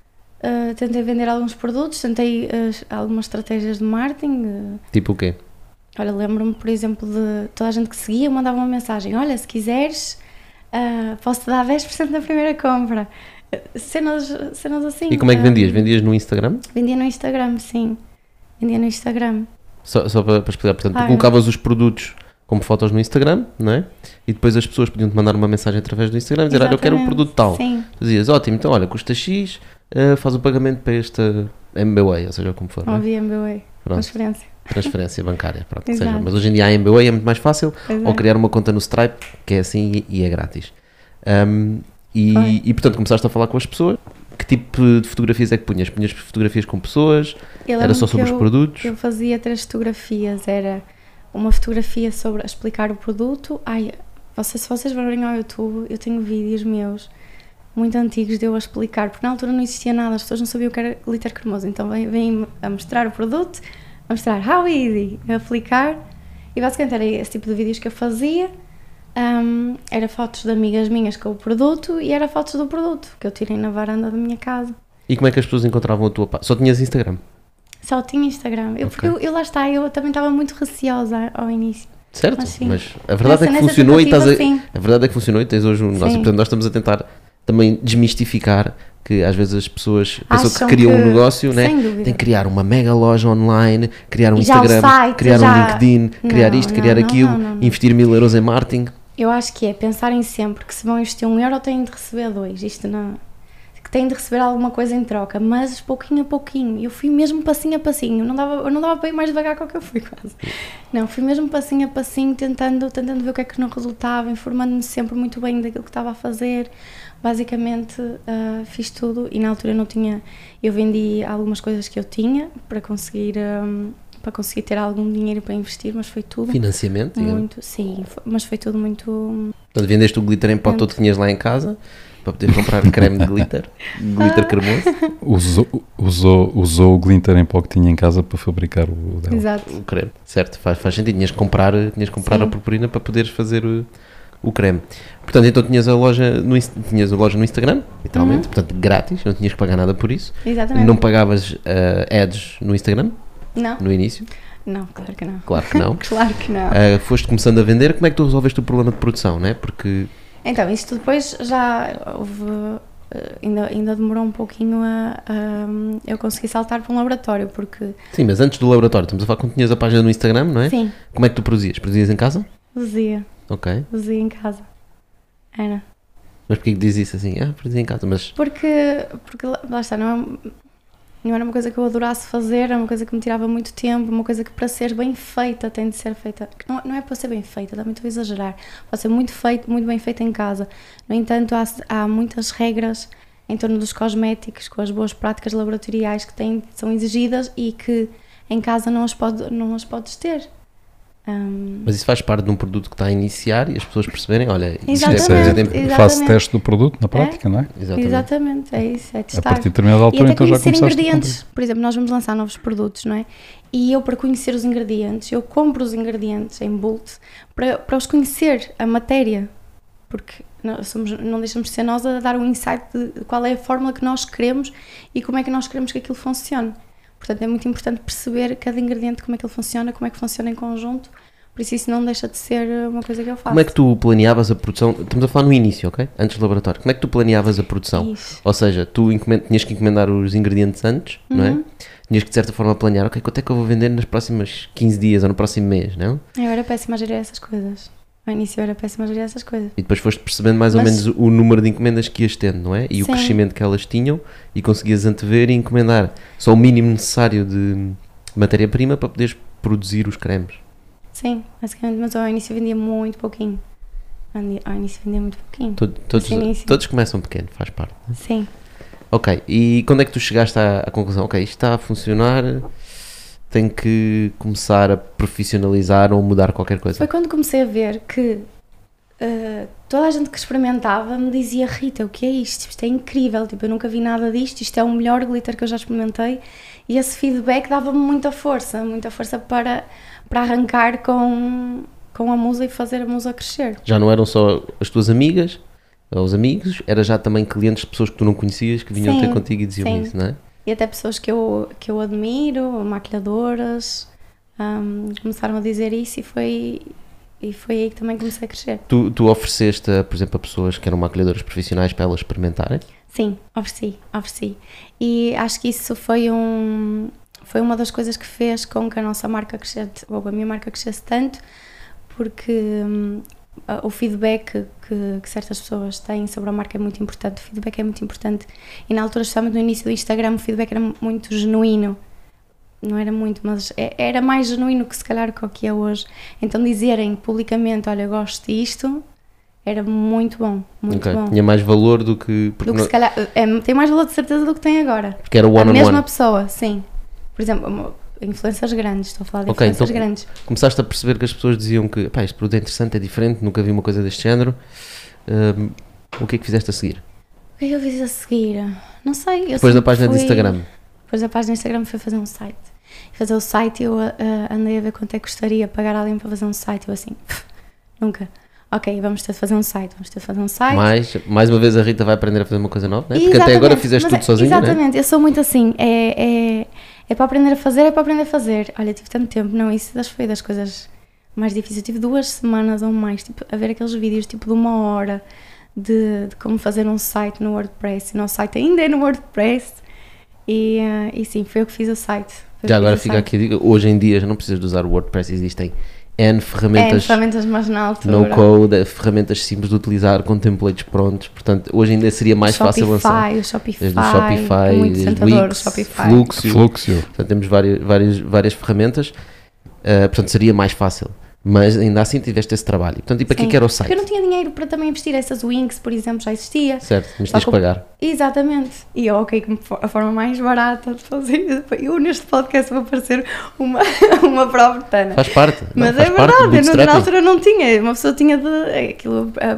uh, tentei vender alguns produtos, tentei uh, algumas estratégias de marketing. Uh, tipo o quê? Olha, lembro-me, por exemplo, de toda a gente que seguia mandava uma mensagem: olha, se quiseres, uh, posso-te dar dez por cento da primeira compra. Uh, cenas, cenas assim. E como é que vendias? Vendias no Instagram? Vendia no Instagram, sim. Vendia no Instagram. Só, só para, para explicar, portanto, ah, tu colocavas os produtos como fotos no Instagram, não é? E depois as pessoas podiam-te mandar uma mensagem através do Instagram e dizer, olha, eu quero um produto tal. Sim. Tu dizias, ótimo, então olha, custa X, uh, faz o pagamento para esta M B W A, ou seja, como for. Não havia M B W A, pronto. transferência. Transferência bancária, pronto. Ou seja, mas hoje em dia a M B W A é muito mais fácil, Exato. Ou criar uma conta no Stripe, que é assim e, e é grátis. Um, e, e portanto começaste a falar com as pessoas. Que tipo de fotografias é que punhas? Punhas fotografias com pessoas? Era só sobre os eu, produtos? Eu fazia três fotografias, era uma fotografia sobre a explicar o produto. Ai, vocês, se vocês verem ao YouTube, eu tenho vídeos meus muito antigos de eu a explicar, porque na altura não existia nada, as pessoas não sabiam o que era glitter cremoso, então vêm a mostrar o produto, a mostrar how easy, a aplicar, e basicamente era esse tipo de vídeos que eu fazia. Um, era fotos de amigas minhas com o produto e era fotos do produto que eu tirei na varanda da minha casa. E como é que as pessoas encontravam a tua página? Só tinhas Instagram? Só tinha Instagram, eu, okay. porque eu, eu lá está, eu também estava muito receosa ao início. Certo, mas, mas a verdade nessa, é que funcionou e estás a, sim. a verdade é que funcionou e tens hoje um negócio, sim. portanto nós estamos a tentar também desmistificar que às vezes as pessoas pensam Acham que criam que- um negócio, né? sem dúvida. Tem que criar uma mega loja online, criar um E já o Instagram, site, criar já- um LinkedIn, criar Não, isto, não, criar não, aquilo, não, não, não. investir mil euros em marketing. Eu acho que é pensarem sempre que se vão investir um euro têm de receber dois. Isto não. Que têm de receber alguma coisa em troca, mas pouquinho a pouquinho. Eu fui mesmo passinho a passinho. Não dava, eu não dava para ir mais devagar com o que eu fui quase. Não, fui mesmo passinho a passinho, tentando, tentando ver o que é que não resultava, informando-me sempre muito bem daquilo que estava a fazer. Basicamente ah, fiz tudo e na altura eu não tinha. Eu vendi algumas coisas que eu tinha para conseguir. ah, para conseguir ter algum dinheiro para investir, mas foi tudo Financiamento, digamos. muito, sim, foi- mas foi tudo muito. Portanto, vendeste o glitter em pó todo que tinhas lá em casa para poder comprar creme de glitter, glitter cremoso, Usou, usou, usou o glitter em pó que tinha em casa para fabricar o dela. Exato. o creme, certo? Faz, faz sentido, tinhas que comprar, tinhas que comprar Sim. a purpurina para poderes fazer o, o creme. Portanto, então tinhas a loja no, Inst- tinhas a loja no Instagram, literalmente, Uhum. portanto, grátis, não tinhas que pagar nada por isso. Exatamente. Não pagavas ah, ads no Instagram, Não, no início? não, claro que não. Claro que não. Claro que não. Ah, foste começando a vender, como é que tu resolveste o problema de produção, né? Porque Então, isto depois já houve, eh, ainda, ainda demorou um pouquinho a, a eu conseguir saltar para um laboratório, porque, sim, mas antes do laboratório, estamos a falar quando tinhas a página no Instagram, não é? sim, Como é que tu produzias? Produzias em casa? fazia, Ok. fazia em casa. Era. Mas porquê que diz isso assim? Ah, produzia em casa, mas Porque, porque lá lá está, não, é- não era uma coisa que eu adorasse fazer, era uma coisa que me tirava muito tempo, uma coisa que para ser bem feita tem de ser feita. que Não, não é para ser bem feita, também estou a exagerar. Pode ser muito, feito, muito bem feita em casa. No entanto, há, há muitas regras em torno dos cosméticos, com as boas práticas laboratoriais que têm, são exigidas e que em casa não as, pode, não as podes ter. Hum, Mas isso faz parte de um produto que está a iniciar e as pessoas perceberem, olha, isto é Exatamente, coisa de- exatamente. Fase teste do produto na prática, não é? Exatamente. exatamente, é isso, é A testar. partir de determinada E altura, até então já conhecer começaste a ingredientes. Por exemplo, nós vamos lançar novos produtos, não é? E eu, para conhecer os ingredientes, eu compro os ingredientes em bulk para, para os conhecer, a matéria. Porque nós somos, não deixamos de ser nós a dar um insight de qual é a fórmula que nós queremos e como é que nós queremos que aquilo funcione. Portanto, é muito importante perceber cada ingrediente, como é que ele funciona, como é que funciona em conjunto. Por isso, isso não deixa de ser uma coisa que eu faço. Como é que tu planeavas a produção? Estamos a falar no início, ok? Antes do laboratório. Como é que tu planeavas a produção? Ixi. Ou seja, tu encomen- tinhas que encomendar os ingredientes antes, não é? Uhum. Tinhas que de certa forma planear, ok, quanto é que eu vou vender nas próximas quinze dias ou no próximo mês, não? Eu era péssima a gerir essas coisas. Ao início eu era péssima a gerir essas coisas. E depois foste percebendo mais ou Mas- menos o número de encomendas que ias tendo, não é? E o Sim. crescimento que elas tinham e conseguias antever e encomendar só o mínimo necessário de matéria-prima para poderes produzir os cremes. Sim, basicamente, mas ao início vendia muito pouquinho. Ao ini- Ao início vendia muito pouquinho. Todo- todos, Esse início. todos começam pequeno, faz parte. Sim. Ok, e quando é que tu chegaste à, à conclusão? Ok, isto está a funcionar, tenho que começar a profissionalizar ou mudar qualquer coisa. Foi quando comecei a ver que uh, toda a gente que experimentava me dizia: Rita, o que é isto? Isto é incrível, tipo, eu nunca vi nada disto, isto é o melhor glitter que eu já experimentei. E esse feedback dava-me muita força, muita força para, para arrancar com, com a musa e fazer a musa crescer. Já não eram só as tuas amigas, ou os amigos, era já também clientes de pessoas que tu não conhecias que vinham Sim, ter contigo e diziam sim. isso, não é? E até pessoas que eu, que eu admiro, maquilhadoras, um, começaram a dizer isso e foi, e foi aí que também comecei a crescer. Tu, tu ofereceste, a, por exemplo, a pessoas que eram maquilhadoras profissionais para elas experimentarem? Sim, ofereci, ofereci. E acho que isso foi um foi uma das coisas que fez com que a nossa marca crescesse, ou a minha marca crescesse tanto, porque hum, o feedback que, que certas pessoas têm sobre a marca é muito importante, o feedback é muito importante. E na altura, especialmente no início do Instagram, o feedback era muito genuíno. Não era muito, mas é- era mais genuíno que se calhar que o que é hoje. Então dizerem publicamente, olha, eu gosto disto, era muito bom, muito Ok, bom. tinha mais valor do que... Porque, Do que não- se calhar, é, tem mais valor de certeza do que tem agora. porque era A one-on-one. mesma pessoa, sim. Por exemplo, uma- influências grandes, estou a falar de Ok, influências então- grandes. Começaste a perceber que as pessoas diziam que pá, este produto é interessante, é diferente, nunca vi uma coisa deste género. Hum, o que é que fizeste a seguir? O que é que eu fiz a seguir? Não sei. Eu Depois da sempre página do fui- Instagram. Depois da página do Instagram foi fazer um site. Fazer o site, eu ah, andei a ver quanto é que custaria pagar alguém para fazer um site. Eu assim, nunca. Ok, vamos ter de fazer um site, vamos ter de fazer um site. Mais, mais uma vez a Rita vai aprender a fazer uma coisa nova, né? Porque até Exatamente, agora fizeste mas tudo é- sozinha, né? Exatamente, eu sou muito assim, é, é, é para aprender a fazer, é para aprender a fazer. Olha, tive tanto tempo, não, isso das- foi das coisas mais difíceis. Eu tive duas semanas ou mais, tipo, a ver aqueles vídeos tipo de uma hora de, de como fazer um site no WordPress. O nosso site ainda é no WordPress e, uh, e sim, foi eu que fiz o site. Já agora fica aqui a dica, hoje em dia já não precisas de usar o WordPress, existem N ferramentas, N ferramentas, mas na altura no code, ferramentas simples de utilizar com templates prontos, portanto hoje ainda seria mais Shopify, fácil lançar. O Shopify, Desde o Shopify, muito tentador, o Shopify. Fluxio, Fluxio. Portanto, temos várias, várias, várias ferramentas, uh, portanto seria mais fácil, mas ainda assim tiveste esse trabalho. Portanto, e para que é que era o site? Porque eu não tinha dinheiro para também investir, essas Wings, por exemplo, já existia. Certo, mas Só tens de pagar. Exatamente. E eu, ok, que a forma mais barata de fazer, eu neste podcast vou parecer uma, uma prova de Tana. Faz parte. Não, Mas faz é parte do verdade, eu, na bootstrapping. altura não tinha, uma pessoa tinha de, aquilo, a,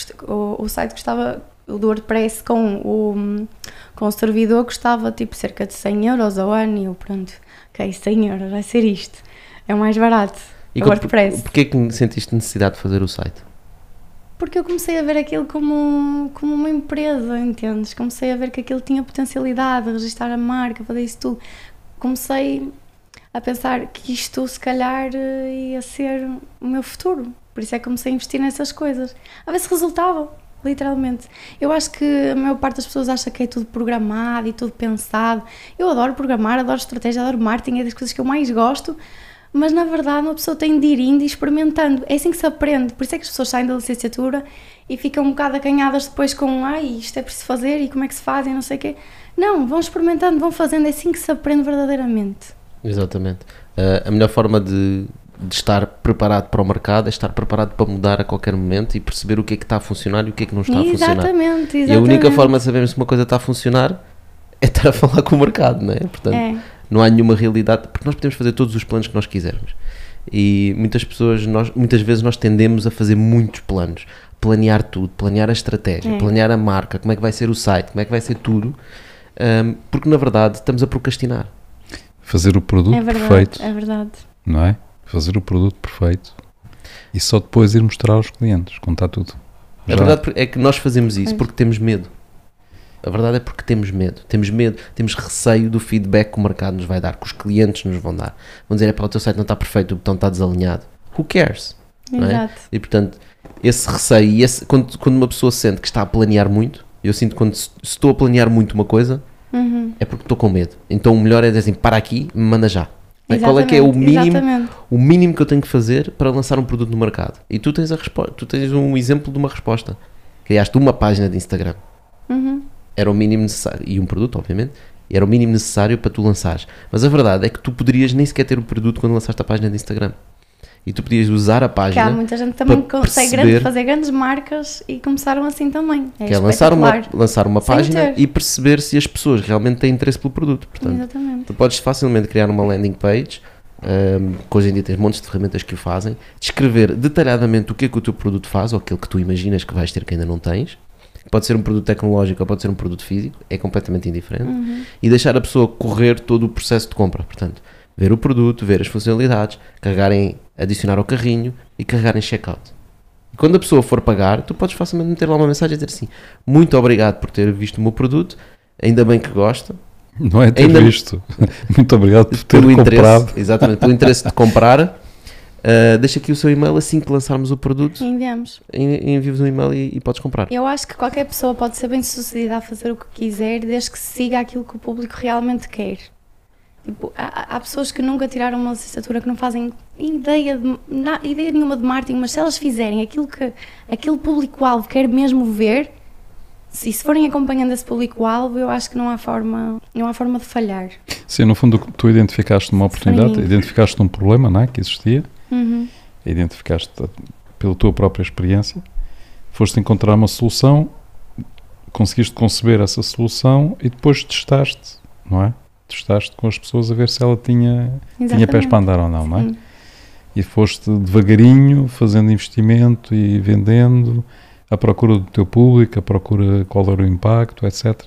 o, o site custava, o do WordPress com o, com o servidor custava tipo cerca de cem euros ao ano e eu pronto, ok, cem euros, vai ser isto, é o mais barato. E o WordPress. Porquê é que sentiste necessidade de fazer o site? Porque eu comecei a ver aquilo como, como uma empresa, entendes? Comecei a ver que aquilo tinha potencialidade, a registrar a marca, fazer isso tudo. Comecei a pensar que isto se calhar ia ser o meu futuro. Por isso é que comecei a investir nessas coisas. A ver se resultava, literalmente. Eu acho que a maior parte das pessoas acha que é tudo programado e tudo pensado. Eu adoro programar, adoro estratégia, adoro marketing, é das coisas que eu mais gosto. Mas na verdade uma pessoa tem de ir indo e experimentando, é assim que se aprende, por isso é que as pessoas saem da licenciatura e ficam um bocado acanhadas depois com ai, isto é preciso fazer e como é que se faz e não sei o quê. Não, vão experimentando, vão fazendo, é assim que se aprende verdadeiramente. Exatamente. Uh, a melhor forma de, de estar preparado para o mercado é estar preparado para mudar a qualquer momento e perceber o que é que está a funcionar e o que é que não está a funcionar. Exatamente, exatamente. E a única forma de sabermos se uma coisa está a funcionar é estar a falar com o mercado, não é? Portanto, é. Não há nenhuma realidade, porque nós podemos fazer todos os planos que nós quisermos e muitas pessoas, nós, muitas vezes nós tendemos a fazer muitos planos, planear tudo, planear a estratégia, é. planear a marca, como é que vai ser o site, como é que vai ser tudo, um, porque na verdade estamos a procrastinar. Fazer o produto é verdade, perfeito, é verdade. não é? Fazer o produto perfeito e só depois ir mostrar aos clientes, contar tudo. A verdade é que nós fazemos isso porque temos medo. A verdade é porque temos medo, temos medo, temos receio do feedback que o mercado nos vai dar, que os clientes nos vão dar. Vão dizer, é para o teu site não está perfeito, o botão está desalinhado. Who cares? Não é? Exato. E portanto, esse receio, e esse, quando, quando uma pessoa sente que está a planear muito, eu sinto quando se, se estou a planear muito uma coisa, uhum. é porque estou com medo. Então o melhor é dizer assim, para aqui, me manda já. Qual é que é o mínimo, o mínimo que eu tenho que fazer para lançar um produto no mercado? E tu tens, a respo- tu tens um exemplo de uma resposta. Criaste uma página de Instagram. Uhum. Era o mínimo necessário, e um produto obviamente, era o mínimo necessário para tu lançares. Mas a verdade é que tu poderias nem sequer ter o produto quando lançaste a página de Instagram. E tu podias usar a página. Que há muita gente também para consegue perceber, grande, fazer grandes marcas e começaram assim também. É, que é lançar uma, lançar uma Sem página ter. e perceber se as pessoas realmente têm interesse pelo produto. Portanto, exatamente. tu podes facilmente criar uma landing page, um, que hoje em dia tens montes de ferramentas que o fazem, descrever detalhadamente o que é que o teu produto faz, ou aquilo que tu imaginas que vais ter que ainda não tens. Pode ser um produto tecnológico ou pode ser um produto físico, é completamente indiferente. Uhum. E deixar a pessoa correr todo o processo de compra. Portanto, ver o produto, ver as funcionalidades, carregar em adicionar ao carrinho e carregar em checkout. E quando a pessoa for pagar, tu podes facilmente meter lá uma mensagem e dizer assim, muito obrigado por ter visto o meu produto, ainda bem que gosta. Não é ter ainda visto. Muito obrigado por ter pelo comprado. Interesse, exatamente, pelo interesse de comprar. Uh, deixa aqui o seu e-mail, assim que lançarmos o produto, enviamos. envia-vos um e-mail e, e podes comprar. Eu acho que qualquer pessoa pode ser bem sucedida a fazer o que quiser, desde que siga aquilo que o público realmente quer. Tipo, há, há pessoas que nunca tiraram uma licenciatura, que não fazem ideia, de, na, ideia nenhuma de marketing, mas se elas fizerem aquilo que aquele público-alvo quer mesmo ver, se, se forem acompanhando esse público-alvo, eu acho que não há forma, não há forma de falhar. Sim, no fundo tu identificaste uma oportunidade, identificaste um problema, não é, que existia. Uhum. Identificaste pela tua própria experiência, foste encontrar uma solução, conseguiste conceber essa solução e depois testaste, não é? Testaste com as pessoas a ver se ela tinha, tinha pés para andar ou não, não é? Sim. E foste devagarinho fazendo investimento e vendendo, à procura do teu público, à procura qual era o impacto, etcétera.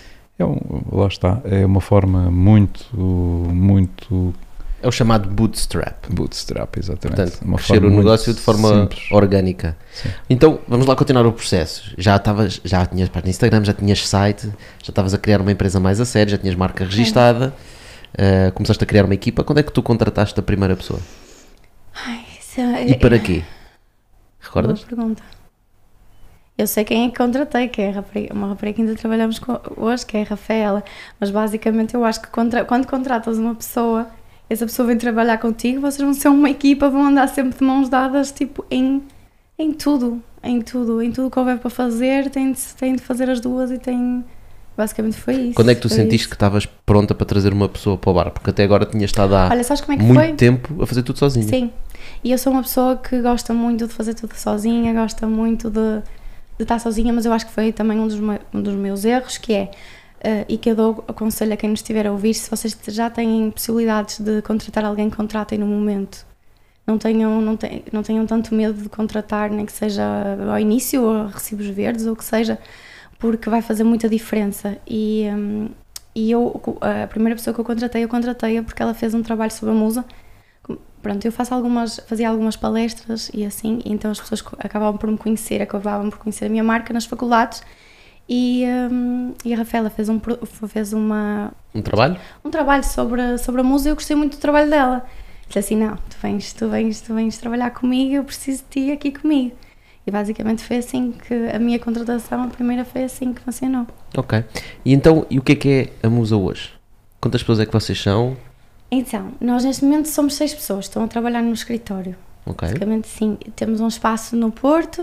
É um, lá está, é uma forma muito, muito... É o chamado bootstrap. Bootstrap, exatamente. Portanto, uma crescer o negócio de forma simples. orgânica. Sim. Então, vamos lá continuar o processo. Já estavas, já tinhas página no Instagram, já tinhas site, já estavas a criar uma empresa mais a sério, já tinhas marca registada, uh, começaste a criar uma equipa. Quando é que tu contrataste a primeira pessoa? Ai, isso é, E para quê? Recordas? Boa pergunta. Eu sei quem é que contratei, que é a rapariga, uma rapariga que ainda trabalhamos com, hoje, que é a Rafaela, mas basicamente eu acho que contra, quando contratas uma pessoa, essa pessoa vem trabalhar contigo, vocês vão ser uma equipa, vão andar sempre de mãos dadas, tipo, em, em tudo, em tudo, em tudo que houver para fazer, tem de, tem de fazer as duas e tem... Basicamente foi isso. Quando é que tu foi sentiste isso. que estavas pronta para trazer uma pessoa para o bar? Porque até agora tinhas estado há Olha, sabes como é que muito foi? tempo a fazer tudo sozinha. Sim, e eu sou uma pessoa que gosta muito de fazer tudo sozinha, gosta muito de, de estar sozinha, mas eu acho que foi também um dos, me, um dos meus erros, que é, uh, e que eu dou aconselho a quem nos estiver a ouvir, se vocês já têm possibilidades de contratar alguém, contratem no momento. Não tenham, não, tenham, não tenham tanto medo de contratar, nem que seja ao início, ou recibos verdes, ou o que seja, porque vai fazer muita diferença. E, um, e eu, a primeira pessoa que eu contratei, eu contratei-a porque ela fez um trabalho sobre a musa. Pronto, eu faço algumas, fazia algumas palestras e assim, então as pessoas acabavam por me conhecer, acabavam por conhecer a minha marca nas faculdades. E, um, e a Rafaela fez, um, fez uma, um trabalho? Um trabalho sobre, sobre a musa e eu gostei muito do trabalho dela. Disse assim, não, tu vens, tu, vens, tu vens trabalhar comigo, eu preciso de ti aqui comigo. E basicamente foi assim que a minha contratação, a primeira foi assim que funcionou. Ok. E então, e o que é que é a Musa hoje? Quantas pessoas é que vocês são? Então, nós neste momento somos seis pessoas, estão a trabalhar no escritório. Ok. Basicamente sim, temos um espaço no Porto, uh,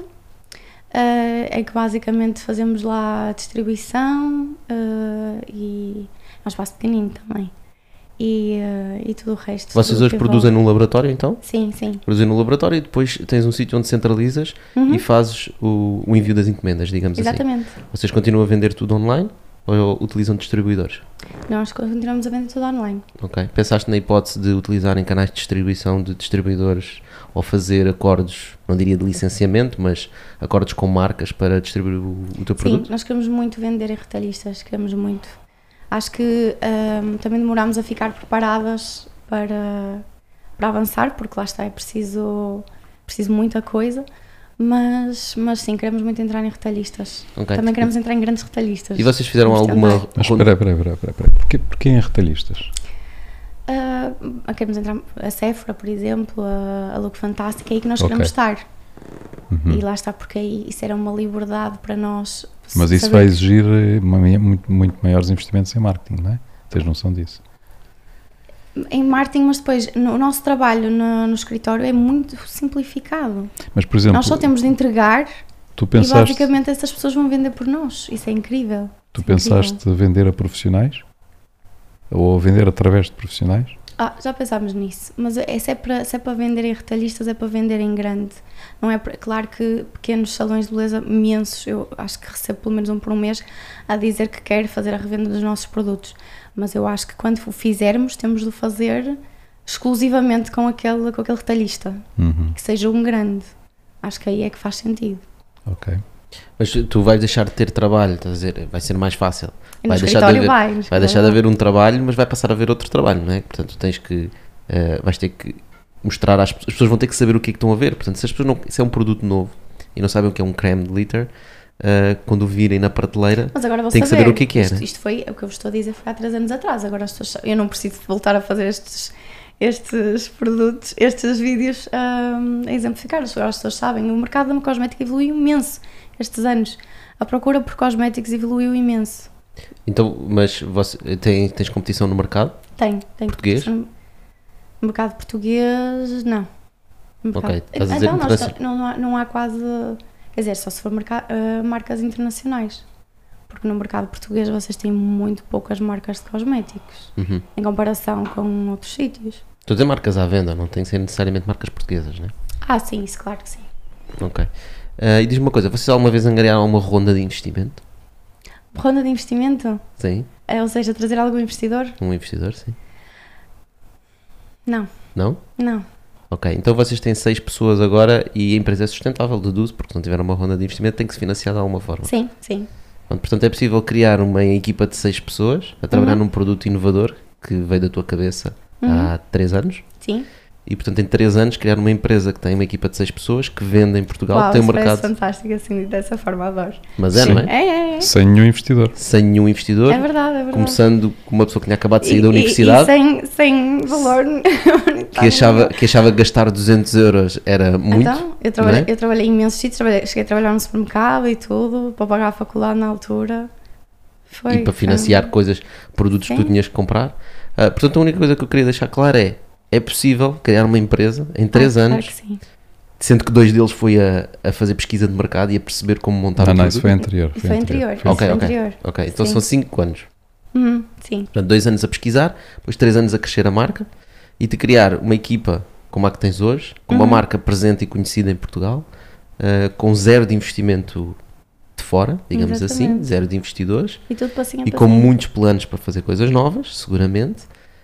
é que basicamente fazemos lá a distribuição uh, e é um espaço pequenino também. E, uh, e tudo o resto. Vocês hoje produzem num laboratório então? Sim, sim. Produzem no laboratório e depois tens um sítio onde centralizas uhum. e fazes o, o envio das encomendas, digamos Exatamente. assim. Vocês continuam a vender tudo online ou utilizam distribuidores? Nós continuamos a vender tudo online. Ok. Pensaste na hipótese de utilizarem canais de distribuição de distribuidores ou fazer acordos, não diria de licenciamento, mas acordos com marcas para distribuir o, o teu produto? Sim, nós queremos muito vender em retalhistas, queremos muito. Acho que um, também demorámos a ficar preparadas para, para avançar, porque lá está, é preciso, preciso muita coisa, mas, mas sim, queremos muito entrar em retalhistas. Okay. Também queremos entrar em grandes retalhistas. E vocês fizeram alguma... Andar. Mas espera, espera, espera, espera, espera. Porquê, porquê em retalhistas? Uh, queremos entrar a Sephora, por exemplo, a, a Look Fantástica, é aí que nós okay. queremos estar. Uhum. E lá está, porque aí isso era uma liberdade para nós. Mas isso vai exigir muito, muito maiores investimentos em marketing, não é? Tens noção disso? Em marketing, mas depois no, o nosso trabalho no, no escritório é muito simplificado. Mas, por exemplo, nós só temos de entregar tu pensaste, e basicamente essas pessoas vão vender por nós. Isso é incrível. Tu é pensaste incrível. vender a profissionais? Ou vender através de profissionais? Ah, já pensámos nisso, mas é, se, é para, se é para vender em retalhistas, é para vender em grande. Não é para, claro que pequenos salões de beleza imensos, eu acho que recebo pelo menos um por um mês a dizer que quer fazer a revenda dos nossos produtos, mas eu acho que quando o fizermos temos de o fazer exclusivamente com aquele, com aquele retalhista, uhum. que seja um grande. Acho que aí é que faz sentido. Ok. Mas tu vais deixar de ter trabalho, estás a dizer, vai ser mais fácil. No vai deixar de haver, vai, vai deixar de haver um trabalho, mas vai passar a haver outro trabalho, não é? Portanto, tens que, uh, vais ter que mostrar às pessoas, as pessoas vão ter que saber o que é que estão a ver. Portanto, se as pessoas não, se é um produto novo e não sabem o que é um creme de glitter, uh, quando o virem na prateleira, têm que saber o que é que é. Isto, isto foi, o que eu vos estou a dizer foi há três anos atrás, agora as pessoas, eu não preciso voltar a fazer estes, estes produtos, estes vídeos um, a exemplificar, as pessoas sabem, o mercado da cosmética evoluiu imenso estes anos, a procura por cosméticos evoluiu imenso. Então, mas você, tem, tens competição no mercado? Tem, tem. Português? No, no mercado português, não. No mercado, ok, estás a dizer então, nós, não, não, há, não há quase, quer dizer, só se for marca, uh, marcas internacionais, porque no mercado português vocês têm muito poucas marcas de cosméticos, uhum. em comparação com outros sítios. Estou a dizer marcas à venda, não tem que ser necessariamente marcas portuguesas, não é? Ah, sim, isso claro que sim. Ok. Uh, e diz-me uma coisa, vocês alguma vez angariaram uma ronda de investimento? Ronda de investimento? Sim. É, ou seja, trazer algum investidor? Um investidor, sim. Não. Não? Não. Ok, então vocês têm seis pessoas agora e a empresa é sustentável, deduzo, porque se não tiver uma ronda de investimento tem que se financiar de alguma forma. Sim, sim. Portanto, é possível criar uma equipa de seis pessoas a trabalhar uhum. num produto inovador que veio da tua cabeça uhum. há três anos. Sim. E, portanto, em três anos criar uma empresa que tem uma equipa de seis pessoas, que vende em Portugal, Uau, tem um isso mercado... parece fantástico assim, dessa forma, adoro. Mas é, Sim. não é? É, é, é. Sem nenhum investidor. Sem nenhum investidor, É verdade, é verdade. começando com uma pessoa que tinha acabado de sair E- da e- universidade, E, sem, sem valor. que, achava, que achava que gastar duzentos euros era muito, Então, eu trabalhei, não é? eu trabalhei em imensos sítios, trabalhei- cheguei a trabalhar no supermercado e tudo, para pagar a faculdade na altura. Foi, E para financiar foi- coisas, produtos que tu Sim. tinhas que comprar. Ah, portanto, a única coisa que eu queria deixar claro é, é possível criar uma empresa em três Ah, anos, Claro que sim. sendo que dois deles foi a, a fazer pesquisa de mercado e a perceber como montar Não, um não, produto. isso foi anterior. Isso foi anterior. Foi Isso Ok, foi ok. anterior. Ok, então Sim. são cinco anos. Uhum, sim. Portanto, dois anos a pesquisar, depois três anos a crescer a marca e de criar uma equipa como a que tens hoje, com uma Uhum. marca presente e conhecida em Portugal, ah, com zero de investimento de fora, digamos assim, Exatamente. zero de investidores E tudo passinho a e com passinho. muitos planos para fazer coisas novas, seguramente.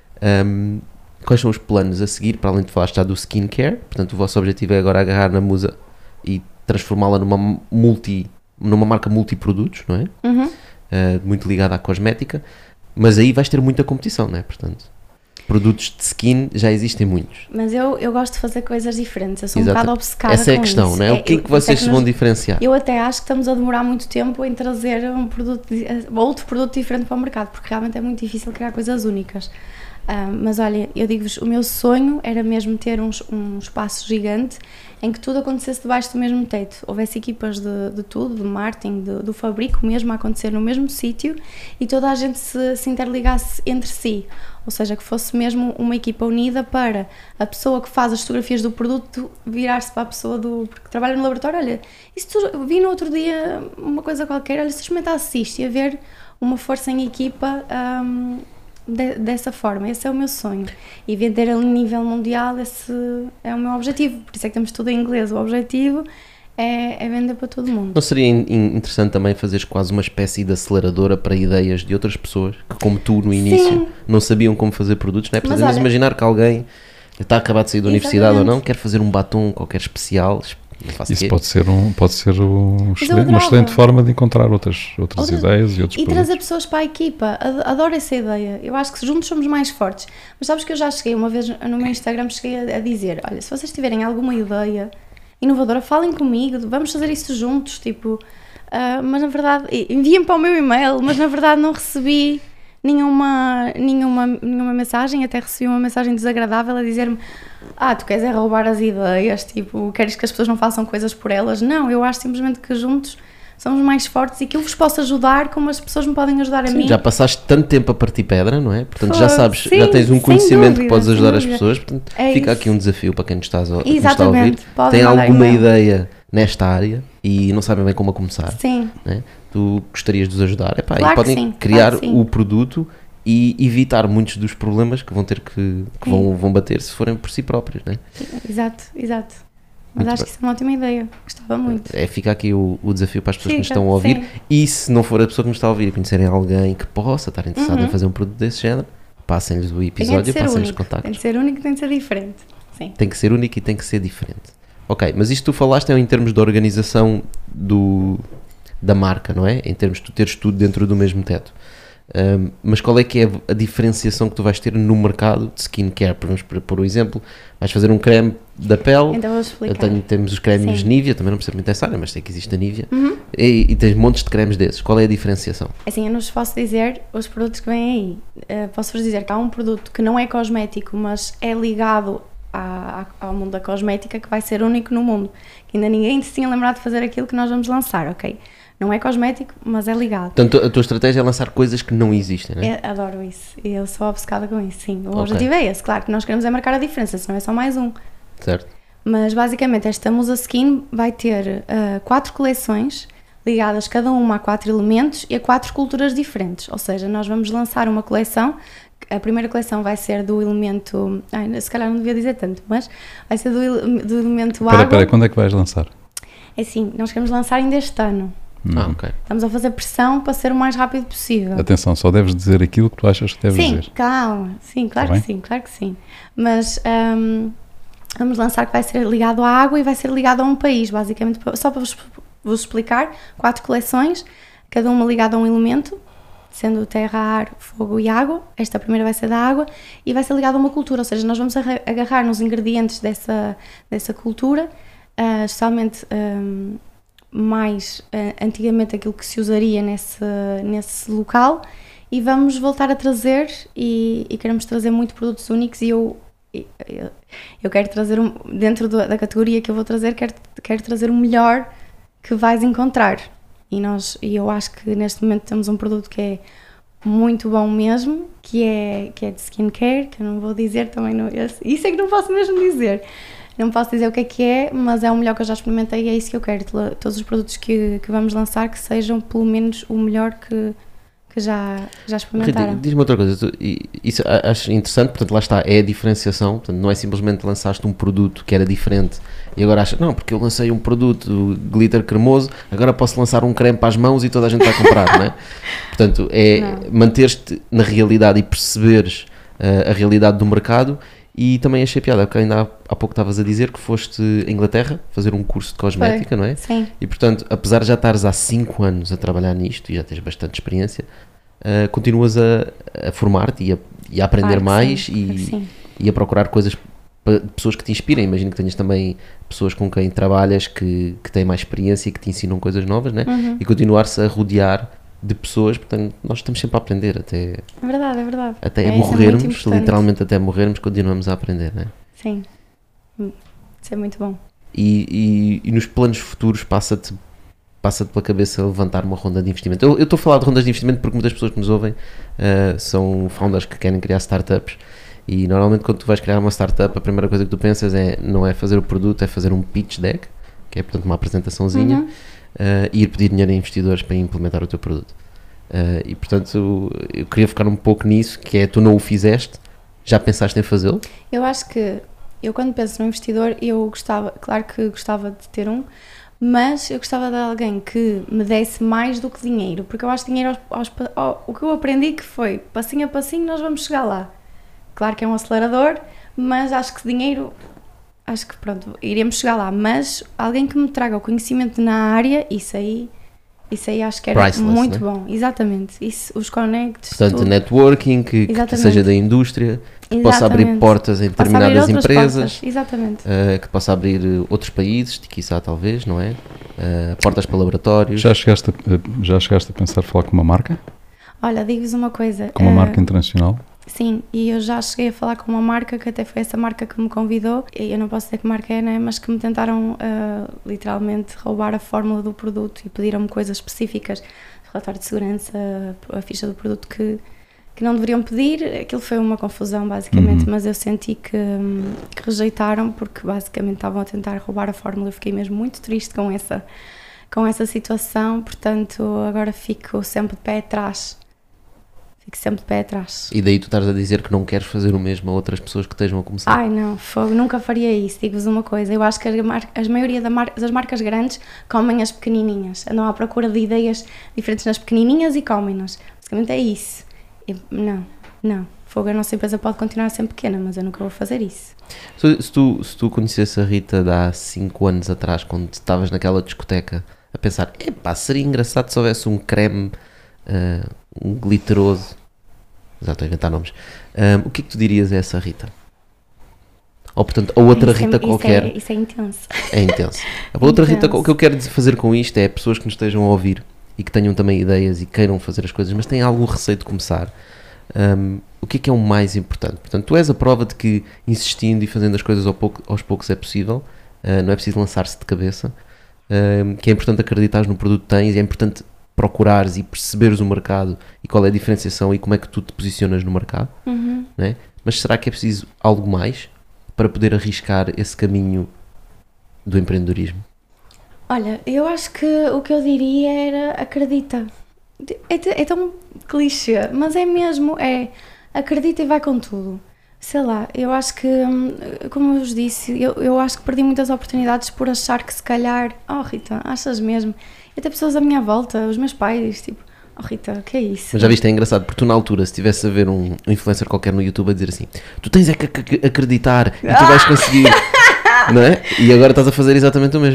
Ahm, quais são os planos a seguir, para além de falar já do skincare? Portanto, o vosso objetivo é agora agarrar na Musa e transformá-la numa multi, numa marca multiprodutos, não é? Uhum. Ah, muito ligada à cosmética, mas aí vais ter muita competição, não é? Portanto, produtos de skin já existem muitos. Mas eu, eu gosto de fazer coisas diferentes, eu sou Exato. um bocado obcecada Essa é a com questão, isso. não é? O que é que por isso vocês se nós- vão diferenciar? Eu até acho que estamos a demorar muito tempo em trazer um produto, di- outro produto diferente para o mercado, porque realmente é muito difícil criar coisas únicas. Ah, mas olha, eu digo-vos, o meu sonho era mesmo ter um, es- um espaço gigante em que tudo acontecesse debaixo do mesmo teto. Houvesse equipas de, de tudo, de marketing, de- do fabrico mesmo a acontecer no mesmo sítio e toda a gente se, se interligasse entre si. Ou seja, que fosse mesmo uma equipa unida para a pessoa que faz as fotografias do produto virar-se para a pessoa do, que trabalha no laboratório. Olha, isso tu, eu vi no outro dia uma coisa qualquer, olha, se experimentasse isto e haver uma força em equipa hum, de- dessa forma. Esse é o meu sonho. E vender a nível mundial, esse é o meu objetivo. Por isso é que temos tudo em inglês. O objetivo é, é vender para todo mundo. Não seria in- in- interessante também fazeres quase uma espécie de aceleradora para ideias de outras pessoas que, como tu no início, Sim. não sabiam como fazer produtos, não é? Mas Podemos olha- imaginar que alguém está a acabar de sair da universidade ou Exatamente. não, quer fazer um batom qualquer especial, não faço Isso quê. pode ser, um, pode ser um excelente- uma adorava. excelente forma de encontrar outras, outras Outras- ideias e outros E produtos. trazer pessoas para a equipa, Ad- adoro essa ideia. Eu acho que juntos somos mais fortes. Mas sabes que eu já cheguei, uma vez no meu Instagram, cheguei a, a dizer: olha, se vocês tiverem alguma ideia inovadora, falem comigo, vamos fazer isso juntos. Tipo, ah, mas na verdade, e- enviem para o meu e-mail, mas na verdade não recebi nenhuma, nenhuma, nenhuma mensagem. Até recebi uma mensagem desagradável a dizer-me: ah, tu queres é roubar as ideias, tipo, queres que as pessoas não façam coisas por elas. Não, eu acho simplesmente que juntos somos mais fortes e que eu vos posso ajudar como as pessoas me podem ajudar a Sim, mim. já passaste tanto tempo a partir pedra, não é? Portanto, já Foi, sabes, sim, já tens um sem conhecimento que dúvida, podes sem ajudar as dúvida. pessoas. Portanto, É fica isso. aqui um desafio para quem nos está a, quem nos está a Exatamente, ouvir. podem Tem mandar alguma e-mail. ideia nesta área e não sabem bem como a começar, Sim, né? Tu gostarias de os ajudar. Epá, Claro e podem que sim, criar claro que sim. o produto e evitar muitos dos problemas que vão ter que, que vão, vão bater se forem por si próprios, né? exato, exato. Mas Muito acho bem. que isso é uma ótima ideia. Gostava muito. É, fica aqui o, o desafio para as pessoas que nos Fica, estão a ouvir. sim. E se não for a pessoa que nos está a ouvir e conhecerem alguém que possa estar interessado Uhum. em fazer um produto desse género, passem-lhes o Tem episódio, de ser passem-lhes os único. Tem contactos. de ser único, tem de ser diferente. Sim. Tem que ser único e tem que ser diferente. Ok, mas isto tu falaste é em termos de organização do, da marca, não é? Em termos de tu teres tudo dentro do mesmo teto. Um, mas qual é que é a diferenciação que tu vais ter no mercado de skincare? Vamos por, por um exemplo, vais fazer um creme da pele. Então vou Eu explicar. tenho, temos os cremes Sim. Nivea, também não percebo muito dessa área, mas sei que existe a Nivea. Uhum. E, e tens montes de cremes desses. Qual é a diferenciação? Assim, eu não vos posso dizer os produtos que vêm aí. Uh, Posso-vos dizer que há um produto que não é cosmético, mas é ligado à- à- ao mundo da cosmética, que vai ser único no mundo. Que ainda ninguém se tinha lembrado de fazer aquilo que nós vamos lançar, ok? Não é cosmético, mas é ligado. Portanto, a tua estratégia é lançar coisas que não existem, não é? Eu adoro isso. E eu sou obcecada com isso, sim. O Ok. objetivo é esse. Claro que nós queremos é marcar a diferença, senão é só mais um. Certo? Mas basicamente esta Musa Skin vai ter ah, quatro coleções ligadas cada uma a quatro elementos e a quatro culturas diferentes. Ou seja, nós vamos lançar uma coleção. A primeira coleção vai ser do elemento. Ai, se calhar não devia dizer tanto, mas vai ser do, ele- do elemento Espera, água. espera, quando é que vais lançar? É assim, nós queremos lançar ainda este ano. Ah, ok. Estamos a fazer pressão para ser o mais rápido possível. Atenção, só deves dizer aquilo que tu achas que deves Sim, dizer. calma, sim, claro Tá que bem? sim, claro que sim. Mas hum, vamos lançar que vai ser ligado à água e vai ser ligado a um país, basicamente, pa- só para vos, vos explicar, quatro coleções, cada uma ligada a um elemento, sendo terra, ar, fogo e água. Esta primeira vai ser da água e vai ser ligada a uma cultura, ou seja, nós vamos agarrar nos ingredientes dessa, dessa cultura, uh, especialmente um, mais uh, antigamente aquilo que se usaria nesse, nesse local, e vamos voltar a trazer e, e queremos trazer muito produtos únicos e eu, eu, eu quero trazer, um, dentro do, da categoria que eu vou trazer, quero, quero trazer o melhor que vais encontrar. E, nós, e eu acho que neste momento temos um produto que é muito bom mesmo, que é, que é de skincare, que eu não vou dizer também, não, isso é que não posso mesmo dizer. Não posso dizer o que é que é, mas é o melhor que eu já experimentei e é isso que eu quero. Todos os produtos que, que vamos lançar que sejam pelo menos o melhor que, que já, já experimentaram. Diz-me outra coisa, tu, isso acho interessante, portanto lá está, é a diferenciação, portanto não é simplesmente lançaste um produto que era diferente e agora achas, não, porque eu lancei um produto glitter cremoso, agora posso lançar um creme para as mãos e toda a gente vai comprar, não é? Portanto, é manter-te na realidade e perceberes uh, a realidade do mercado. E também achei piada, porque ainda há, há pouco estavas a dizer que foste à Inglaterra fazer um curso de cosmética, Foi. Não é? Sim. E portanto, apesar de já estares há cinco anos a trabalhar nisto e já tens bastante experiência, uh, continuas a, a formar-te e a, e a aprender claro mais sim, e, claro e a procurar coisas, de pessoas que te inspirem. Imagino que tenhas também pessoas com quem trabalhas que, que têm mais experiência e que te ensinam coisas novas, né? Uhum. E continuar-se a rodear de pessoas, portanto, nós estamos sempre a aprender, até, É verdade, é verdade. até é, morrermos, é literalmente até morrermos, continuamos a aprender, né? Sim, isso é muito bom. E, e, e nos planos futuros passa-te passa-te pela cabeça levantar uma ronda de investimento. Eu estou a falar de rondas de investimento porque muitas pessoas que nos ouvem uh, são founders que querem criar startups e normalmente quando tu vais criar uma startup a primeira coisa que tu pensas é, não é fazer o produto, é fazer um pitch deck, que é portanto uma apresentaçãozinha, uhum. uh, e ir pedir dinheiro a investidores para implementar o teu produto. Uh, e portanto eu queria focar um pouco nisso, que é tu não o fizeste, já pensaste em fazê-lo? Eu acho que eu quando penso no investidor eu gostava, claro que gostava de ter um, mas eu gostava de alguém que me desse mais do que dinheiro, porque eu acho que dinheiro aos, aos, ao, o que eu aprendi que foi passinho a passinho nós vamos chegar lá. Claro que é um acelerador, mas acho que dinheiro, acho que pronto, iremos chegar lá, mas alguém que me traga o conhecimento na área, isso aí, isso aí acho que era Priceless, muito né? bom, exatamente, isso, os connects, Portanto, tudo. networking, que, que seja da indústria, que possa abrir portas em Possa determinadas abrir empresas, portas, exatamente. uh, que possa abrir outros países, quiçá talvez, não é? Uh, portas para laboratórios. Já chegaste, a, já chegaste a pensar falar com uma marca? Olha, digo-vos uma coisa. Com uma uh, marca internacional? Sim, e eu já cheguei a falar com uma marca, que até foi essa marca que me convidou, e eu não posso dizer que marca é, né, mas que me tentaram uh, literalmente roubar a fórmula do produto e pediram-me coisas específicas, relatório de segurança, a ficha do produto que, que não deveriam pedir. Aquilo foi uma confusão basicamente, uhum. mas eu senti que, que rejeitaram porque basicamente estavam a tentar roubar a fórmula. Eu fiquei mesmo muito triste com essa, com essa situação, portanto agora fico sempre de pé atrás. Fico sempre de pé atrás. E daí tu estás a dizer que não queres fazer o mesmo a outras pessoas que estejam a começar? Ai não, fogo, nunca faria isso. Digo-vos uma coisa, eu acho que a, mar- a maioria da mar- das marcas grandes comem as pequenininhas. Andam à procura de ideias diferentes nas pequenininhas e comem-nas. Basicamente é isso. Eu, não, não. Fogo, a nossa empresa pode continuar a ser pequena, mas eu nunca vou fazer isso. Se, se, tu, se tu conhecesse a Rita de há cinco anos atrás, quando estavas naquela discoteca, a pensar, epá, seria engraçado se houvesse um creme... Uh, um glitteroso, já estou a inventar nomes, um, o que é que tu dirias a essa Rita? Ou portanto, a outra isso Rita é, qualquer. Isso é, isso é intenso. É intenso. A outra intenso. Rita, o que eu quero fazer com isto é pessoas que nos estejam a ouvir e que tenham também ideias e queiram fazer as coisas, mas têm algum receio de começar. Um, o que é que é o mais importante? Portanto, tu és a prova de que insistindo e fazendo as coisas ao pouco, aos poucos é possível, uh, não é preciso lançar-se de cabeça, uh, que é importante acreditares no produto que tens, e é importante procurares e perceberes o mercado e qual é a diferenciação e como é que tu te posicionas no mercado, uhum. não é? Mas será que é preciso algo mais para poder arriscar esse caminho do empreendedorismo? Olha, eu acho que o que eu diria era acredita. É, t- é tão clichê, mas é mesmo, é acredita e vai com tudo. Sei lá, eu acho que, como eu vos disse, eu, eu acho que perdi muitas oportunidades por achar que se calhar, oh Rita, achas mesmo? E até pessoas à minha volta, os meus pais, tipo, oh Rita, o que é isso? Mas já viste, é engraçado, porque tu na altura, se estivesse a ver um, um influencer qualquer no YouTube a dizer assim, tu tens é que ac- acreditar e tu vais conseguir, não é? E agora estás a fazer exatamente o mesmo.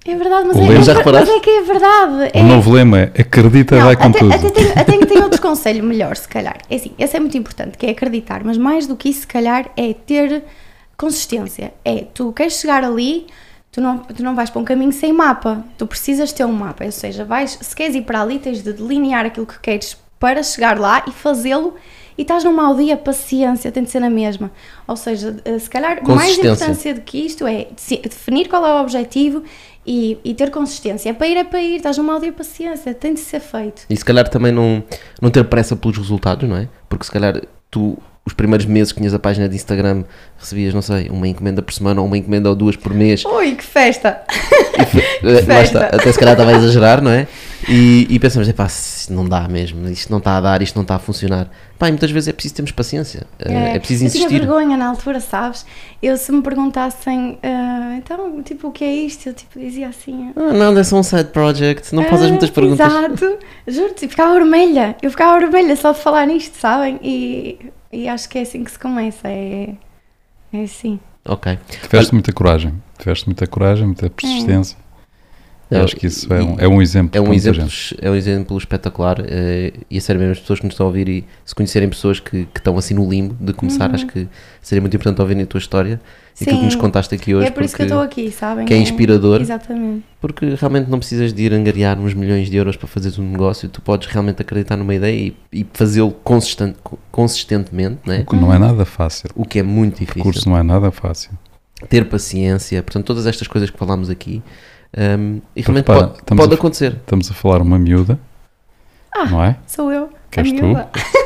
É verdade, mas, O é, lema- é, Já mas reparaste? é que é verdade. O É, novo lema é acredita e não, vai com até, tudo. até, tenho, até tenho outro conselho melhor, se calhar. É assim, esse é muito importante, que é acreditar, mas mais do que isso, se calhar, é ter consistência. É, tu queres chegar ali, tu não, tu não vais para um caminho sem mapa, tu precisas ter um mapa, ou seja, vais, se queres ir para ali, tens de delinear aquilo que queres para chegar lá e fazê-lo, e estás num mau dia, paciência, tem de ser na mesma. Ou seja, se calhar mais Consistência. importância do que isto é definir qual é o objetivo e, e ter consistência. É para ir, é para ir, estás num mau dia, paciência, tem de ser feito. E se calhar também não, não ter pressa pelos resultados, não é? Porque se calhar tu, os primeiros meses que tinhas a página de Instagram, recebias, não sei, uma encomenda por semana ou uma encomenda ou duas por mês. Ui, que festa! Eh, lá está, até se calhar estava a exagerar, não é? E, e pensamos, epá, isto não dá mesmo, isto não está a dar, isto não está a funcionar. Pá, e muitas vezes é preciso termos paciência, é, é preciso eu insistir. tinha vergonha na altura, sabes? Eu, se me perguntassem, ah, então, tipo, o que é isto? Eu, tipo, dizia assim... Ah, não, é só um side project, não fazes ah, muitas perguntas. Exato, juro-te, ficava vermelha. Eu ficava vermelha só de falar nisto, sabem? E, e acho que é assim que se começa, é, é assim. Ok. Tiveste muita coragem. Tiveste muita coragem, muita persistência. É. Eu acho que isso é um, é um exemplo. É um para muita exemplo, gente. é um exemplo espetacular eh, e a sério mesmo, as pessoas que nos estão a ouvir e se conhecerem pessoas que, que estão assim no limbo de começar, Uhum. acho que seria muito importante ouvirem a tua história e aquilo que Sim. nos contaste aqui hoje, É por isso que eu porque, estou aqui, sabem? que é inspirador. Exatamente. porque realmente não precisas de ir angariar uns milhões de euros para fazeres um negócio, tu podes realmente acreditar numa ideia e, e fazê-lo consistent, consistentemente, né? O que não é nada fácil. O que é muito O difícil. curso não é nada fácil. Ter paciência, portanto, todas estas coisas que falámos aqui, um, e realmente repara, pode, estamos pode a- acontecer. Estamos a falar uma miúda, Ah. não é? Sou eu, Que és a tu? miúda.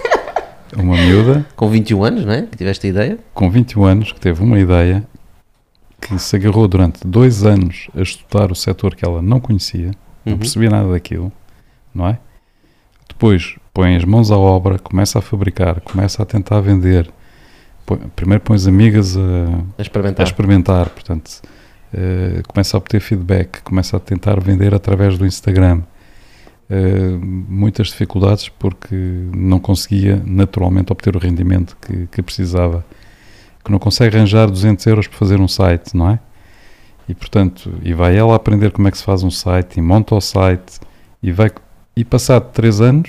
Uma miúda Com vinte e um anos, não é? Que tiveste a ideia. com vinte e um anos que teve uma ideia, que se agarrou durante dois anos a estudar o setor que ela não conhecia, não Uhum. percebia nada daquilo, não é? Depois põe as mãos à obra, começa a fabricar, começa a tentar vender. Põe- primeiro põe as amigas a, A a experimentar. experimentar, portanto, eh, começa a obter feedback, começa a tentar vender através do Instagram. Eh, muitas dificuldades porque não conseguia naturalmente obter o rendimento que, que precisava, que não consegue arranjar duzentos euros para fazer um site, não é? E portanto, e vai ela aprender como é que se faz um site, e monta o site, e vai, e passado três anos,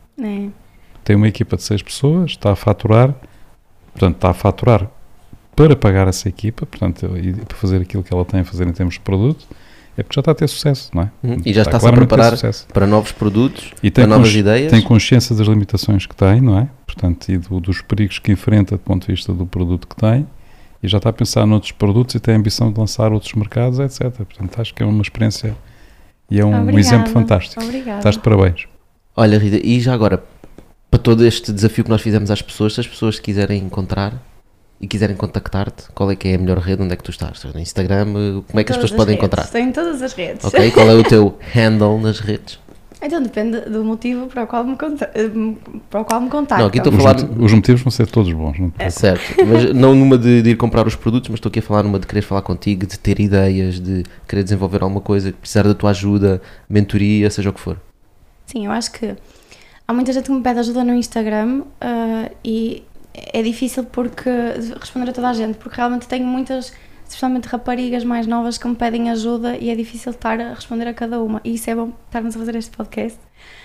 É. tem uma equipa de seis pessoas, está a faturar, portanto, está a faturar para pagar essa equipa, portanto, e para fazer aquilo que ela tem a fazer em termos de produto, é porque já está a ter sucesso, não é? Uhum. E já está-se a claramente ter preparar sucesso. para novos produtos, E tem, para novas consci- ideias. tem consciência das limitações que tem, não é? Portanto, e do- dos perigos que enfrenta do ponto de vista do produto que tem, e já está a pensar noutros produtos e tem a ambição de lançar outros mercados, etcétera. Portanto, acho que é uma experiência e é um Obrigada. exemplo fantástico. Obrigada. Estás de parabéns. Olha, Rita, e já agora, para todo este desafio que nós fizemos às pessoas, se as pessoas te quiserem encontrar e quiserem contactar-te, qual é que é a melhor rede? Onde é que tu estás? No Instagram? Como é que as pessoas Todas te podem redes. encontrar? Estou em todas as redes. Ok? Qual é o teu handle nas redes? Então depende do motivo para o qual me, conta para o qual me contactam. Não, aqui estou a Os, falar- moti- os motivos vão ser todos bons. Não te É preocupes. certo, mas não numa de, de ir comprar os produtos, mas estou aqui a falar numa de querer falar contigo, de ter ideias, de querer desenvolver alguma coisa, precisar da tua ajuda, mentoria, seja o que for. Sim, eu acho que há muita gente que me pede ajuda no Instagram ah, e é difícil porque responder a toda a gente, porque realmente tenho muitas, especialmente raparigas mais novas que me pedem ajuda e é difícil estar a responder a cada uma. E isso é bom estarmos a fazer este podcast.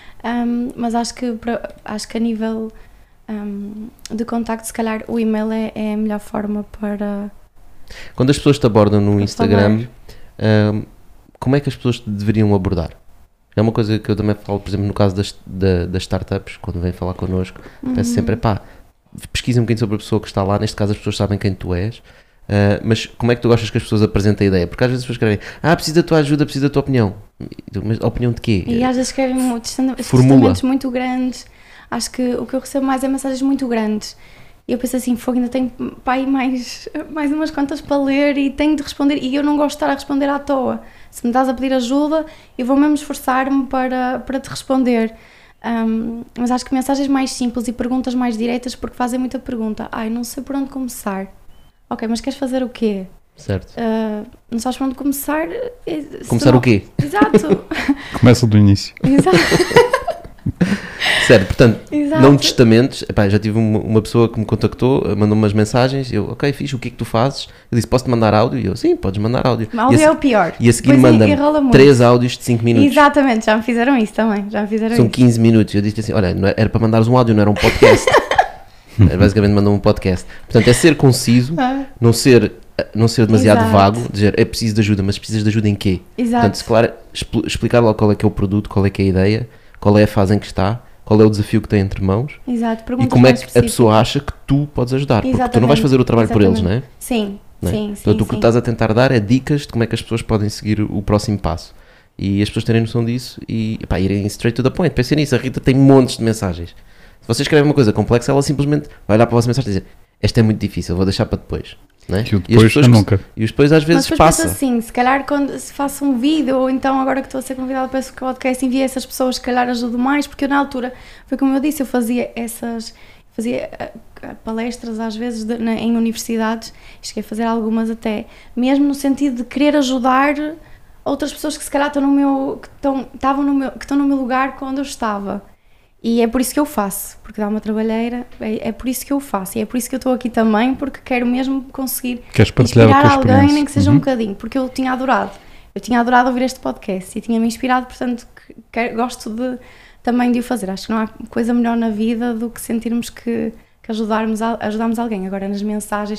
Um, mas acho que, para- acho que a nível um, de contacto, se calhar o e-mail é, é a melhor forma para... Quando as pessoas te abordam no Por Instagram, hum, como é que as pessoas te deveriam abordar? É uma coisa que eu também falo, por exemplo, no caso das, da- das startups, quando vêm falar connosco, peço sempre, pá, pesquisa um bocadinho sobre a pessoa que está lá, neste caso as pessoas sabem quem tu és, uh, mas como é que tu gostas que as pessoas apresentem a ideia? Porque às vezes as pessoas escrevem, ah, preciso da tua ajuda, preciso da tua opinião. E tu, mas a opinião de quê? E às vezes escrevem muitos Formula. testamentos muito grandes. Acho que o que eu recebo mais é mensagens muito grandes. E eu penso assim, fogo, ainda tenho pá, aí mais, mais umas quantas para ler e tenho de responder. E eu não gosto de estar a responder à toa. Se me estás a pedir ajuda, eu vou mesmo esforçar-me para, para te responder. Um, mas acho que mensagens mais simples e perguntas mais diretas, porque fazem muita pergunta. Ai, não sei por onde começar. Ok, mas queres fazer o quê? Certo. Uh, não sabes por onde começar? Eh, se Começar não- o quê? Exato. Começa do início. Exato. Sério, portanto, Exato. não testamentos. Epá, já tive uma, uma pessoa que me contactou, mandou umas mensagens, eu, ok, fixe, o que é que tu fazes? Eu disse, posso-te mandar áudio? E eu, sim, podes mandar áudio. O áudio e a, é o pior. E a seguir Depois manda-me enrola muito. três áudios de cinco minutos. Exatamente, já me fizeram isso também, já me fizeram São isso. quinze minutos. Eu disse assim, olha, não é- era para mandares um áudio, não era um podcast. Era basicamente mandou um podcast. Portanto, é ser conciso, Ah. não ser, não ser demasiado Exato. vago, dizer, é preciso de ajuda, mas precisas de ajuda em quê? Exato. Portanto, se claro, expl- explicar logo qual é que é o produto, qual é que é a ideia, qual é a fase em que está, qual é o desafio que tem entre mãos Exato, e perguntas como é mais que a específicas. pessoa acha que tu podes ajudar. Porque tu não Exatamente, vais fazer o trabalho por eles, não é? Sim, Não é? sim, sim. Portanto, o que sim. tu estás a tentar dar é dicas de como é que as pessoas podem seguir o próximo passo. E as pessoas terem noção disso e pá, irem straight to the point. Pensem nisso, a Rita tem montes de mensagens. Se você escreve uma coisa complexa, ela simplesmente vai olhar para a vossa mensagem e dizer, esta é muito difícil, vou deixar para depois. Não é? Que o E as depois pessoas é que- nunca. E os depois às Mas vezes depois passa. penso assim, se calhar quando se faço um vídeo, ou então agora que estou a ser convidada para esse podcast, envio essas pessoas, se calhar ajudo mais, porque eu na altura, foi como eu disse, eu fazia essas, fazia ah, ah, palestras às vezes de- na- em universidades, cheguei a fazer algumas até, mesmo no sentido de querer ajudar outras pessoas que se calhar estão no meu, que estão, estavam no meu, que estão no meu lugar quando eu estava. E é por isso que eu faço, porque dá uma trabalheira, é, é por isso que eu faço, e é por isso que eu estou aqui também, porque quero mesmo conseguir Queres partilhar a inspirar tua alguém, experiência? nem que seja Uhum. um bocadinho, porque eu tinha adorado, eu tinha adorado ouvir este podcast e tinha-me inspirado, portanto que, que, gosto de, também de o fazer. Acho que não há coisa melhor na vida do que sentirmos que, que ajudarmos, a, ajudarmos alguém. Agora nas mensagens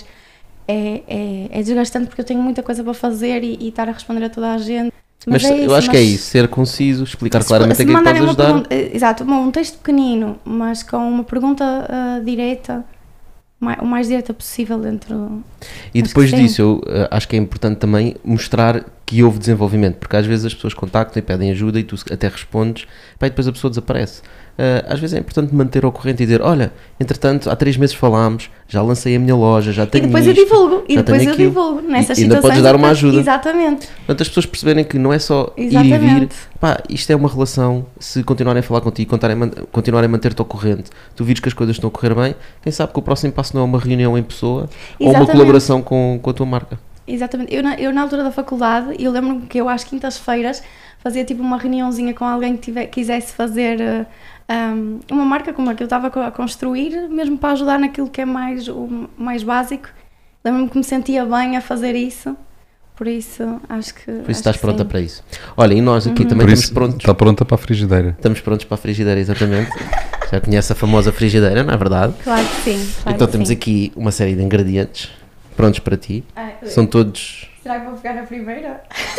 é, é, é desgastante porque eu tenho muita coisa para fazer e, e estar a responder a toda a gente. Mas, é eu isso, acho que é mas- isso, ser conciso, explicar se, claramente se aquilo que mandarem podes uma ajudar. pergunta, eh, exato, um texto pequenino, mas com uma pergunta ah, direta, mai- o mais direta possível dentro. E Acho depois que sim. disso, eu uh, acho que é importante também mostrar que houve desenvolvimento, porque às vezes as pessoas contactam e pedem ajuda e tu até respondes, pá, e depois a pessoa desaparece. Uh, às vezes é importante manter ao corrente e dizer, olha, entretanto, há três meses falámos, já lancei a minha loja, já E tenho depois isto, eu divulgo, e já depois tenho eu aquilo. divulgo nessas E ainda situações. podes dar uma depois- ajuda. Exatamente. Portanto, as pessoas perceberem que não é só ir e vir, Exatamente. pá, isto é uma relação, se continuarem a falar contigo, contarem- man- continuarem a manter-te ao corrente, tu vires que as coisas estão a correr bem, quem sabe que o próximo passo não é uma reunião em pessoa ou uma Exatamente. colaboração com, com a tua marca. Exatamente. Eu na, eu na altura da faculdade, eu lembro-me que eu às quintas-feiras fazia tipo uma reuniãozinha com alguém que tiver, quisesse fazer uh, um, uma marca como a que eu estava a construir, mesmo para ajudar naquilo que é mais, o mais básico. Lembro-me que me sentia bem a fazer isso, por isso acho que. Por isso estás pronta para isso. Olha, e nós Uhum. aqui também Por estamos isso, prontos. está pronta para a frigideira. Estamos prontos para a frigideira, exatamente. Já conhece a famosa frigideira, não é verdade? Claro que sim. Claro Então que temos sim. aqui uma série de ingredientes prontos para ti. Ah, São todos. será que vou pegar a primeira?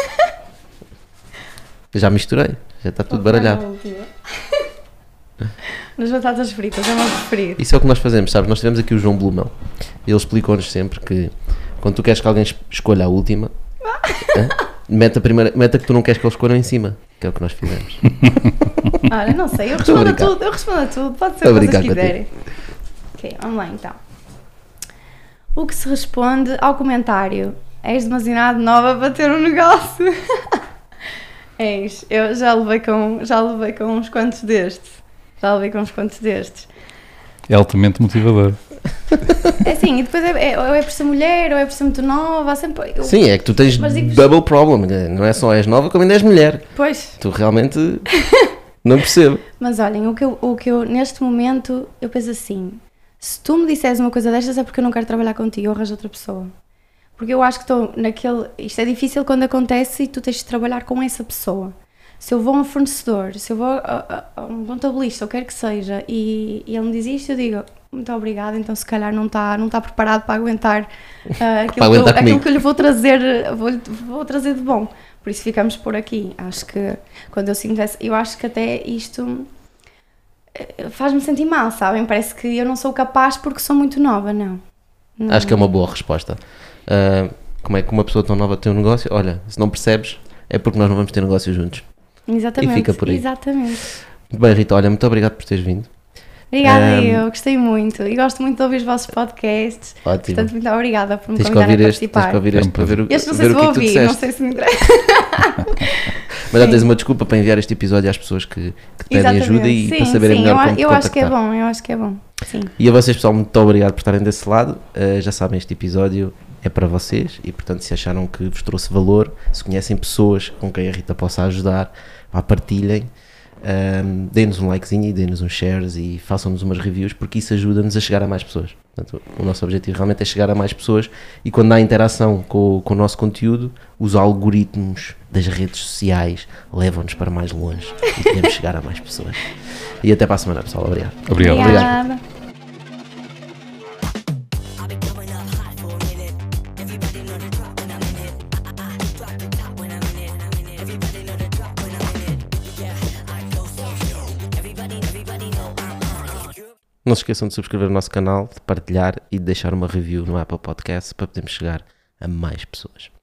Já misturei, já está tudo Vou pegar baralhado. a última. Nas batatas fritas, é o meu preferido. Isso é o que nós fazemos, sabes? Nós tivemos aqui o João Blumel. Ele explicou-nos sempre que quando tu queres que alguém es- escolha a última, hã? mete a primeira, mete a que tu não queres que eles escolham em cima, que é o que nós fizemos. Olha, não sei, eu Estou a respondo a brincar. tudo, eu respondo a tudo, pode ser Estou a o que brincar vocês quiserem. Ok, vamos lá então. O que se responde ao comentário? És demasiado nova para ter um negócio. Eis, eu já levei com, já levei com uns quantos destes. Já levei com uns quantos destes. É altamente motivador. É assim, e depois é, é, ou é por ser mulher, ou é por ser muito nova, há sempre. eu- Sim, é que tu tens Mas digo-vos- double problem, não é só és nova, como ainda és mulher. Pois. Tu realmente não percebo. Mas olhem, o que, eu, o que eu, neste momento, eu penso assim, se tu me disseres uma coisa destas é porque eu não quero trabalhar contigo, eu arranjo outra pessoa. Porque eu acho que estou naquele, isto é difícil quando acontece e tu tens de trabalhar com essa pessoa. Se eu vou a um fornecedor, se eu vou a, a, a um contabilista, ou quer que seja, e, e ele me diz isto, eu digo, muito obrigada, então se calhar não está não tá preparado para aguentar, ah, aquilo, Para aguentar que eu, aquilo comigo. que eu lhe vou trazer, vou, vou trazer de bom. Por isso ficamos por aqui. Acho que quando eu sinto essa, eu acho que até isto eh, faz-me sentir mal, sabem? Parece que eu não sou capaz porque sou muito nova, não. Não. Acho que é uma boa resposta. Ah, como é que uma pessoa tão nova tem um negócio? Olha, se não percebes, é porque nós não vamos ter negócio juntos. Exatamente. e fica por aí. Exatamente. Muito bem, Rita, olha, muito obrigado por teres vindo. Obrigada, Um, eu gostei muito e gosto muito de ouvir os vossos podcasts. Ótimo. Portanto, muito obrigada por me Tens que convidarem ouvir a este, tens participar. que ouvir É um este para ver o, Este não ver sei se o que vou é que tu ouvir, não disseste. sei se me interessa. Mas já Sim. tens uma desculpa para enviar este episódio às pessoas que, que te pedem ajuda e sim, para saberem sim, melhor eu, como te eu acho que é contactar. bom, eu acho que é bom. Sim. E a vocês, pessoal, muito obrigado por estarem desse lado. Uh, já sabem, este episódio é para vocês e, portanto, se acharam que vos trouxe valor, se conhecem pessoas com quem a Rita possa ajudar, pá, partilhem. Um, deem-nos um likezinho e deem-nos uns shares e façam-nos umas reviews, porque isso ajuda-nos a chegar a mais pessoas. Portanto, o nosso objetivo realmente é chegar a mais pessoas, e quando há interação com, com o nosso conteúdo, os algoritmos das redes sociais levam-nos para mais longe e podemos chegar a mais pessoas. E até para a semana, pessoal. Obrigado. Obrigado. Obrigada. Não se esqueçam de subscrever o nosso canal, de partilhar e de deixar uma review no Apple Podcast para podermos chegar a mais pessoas.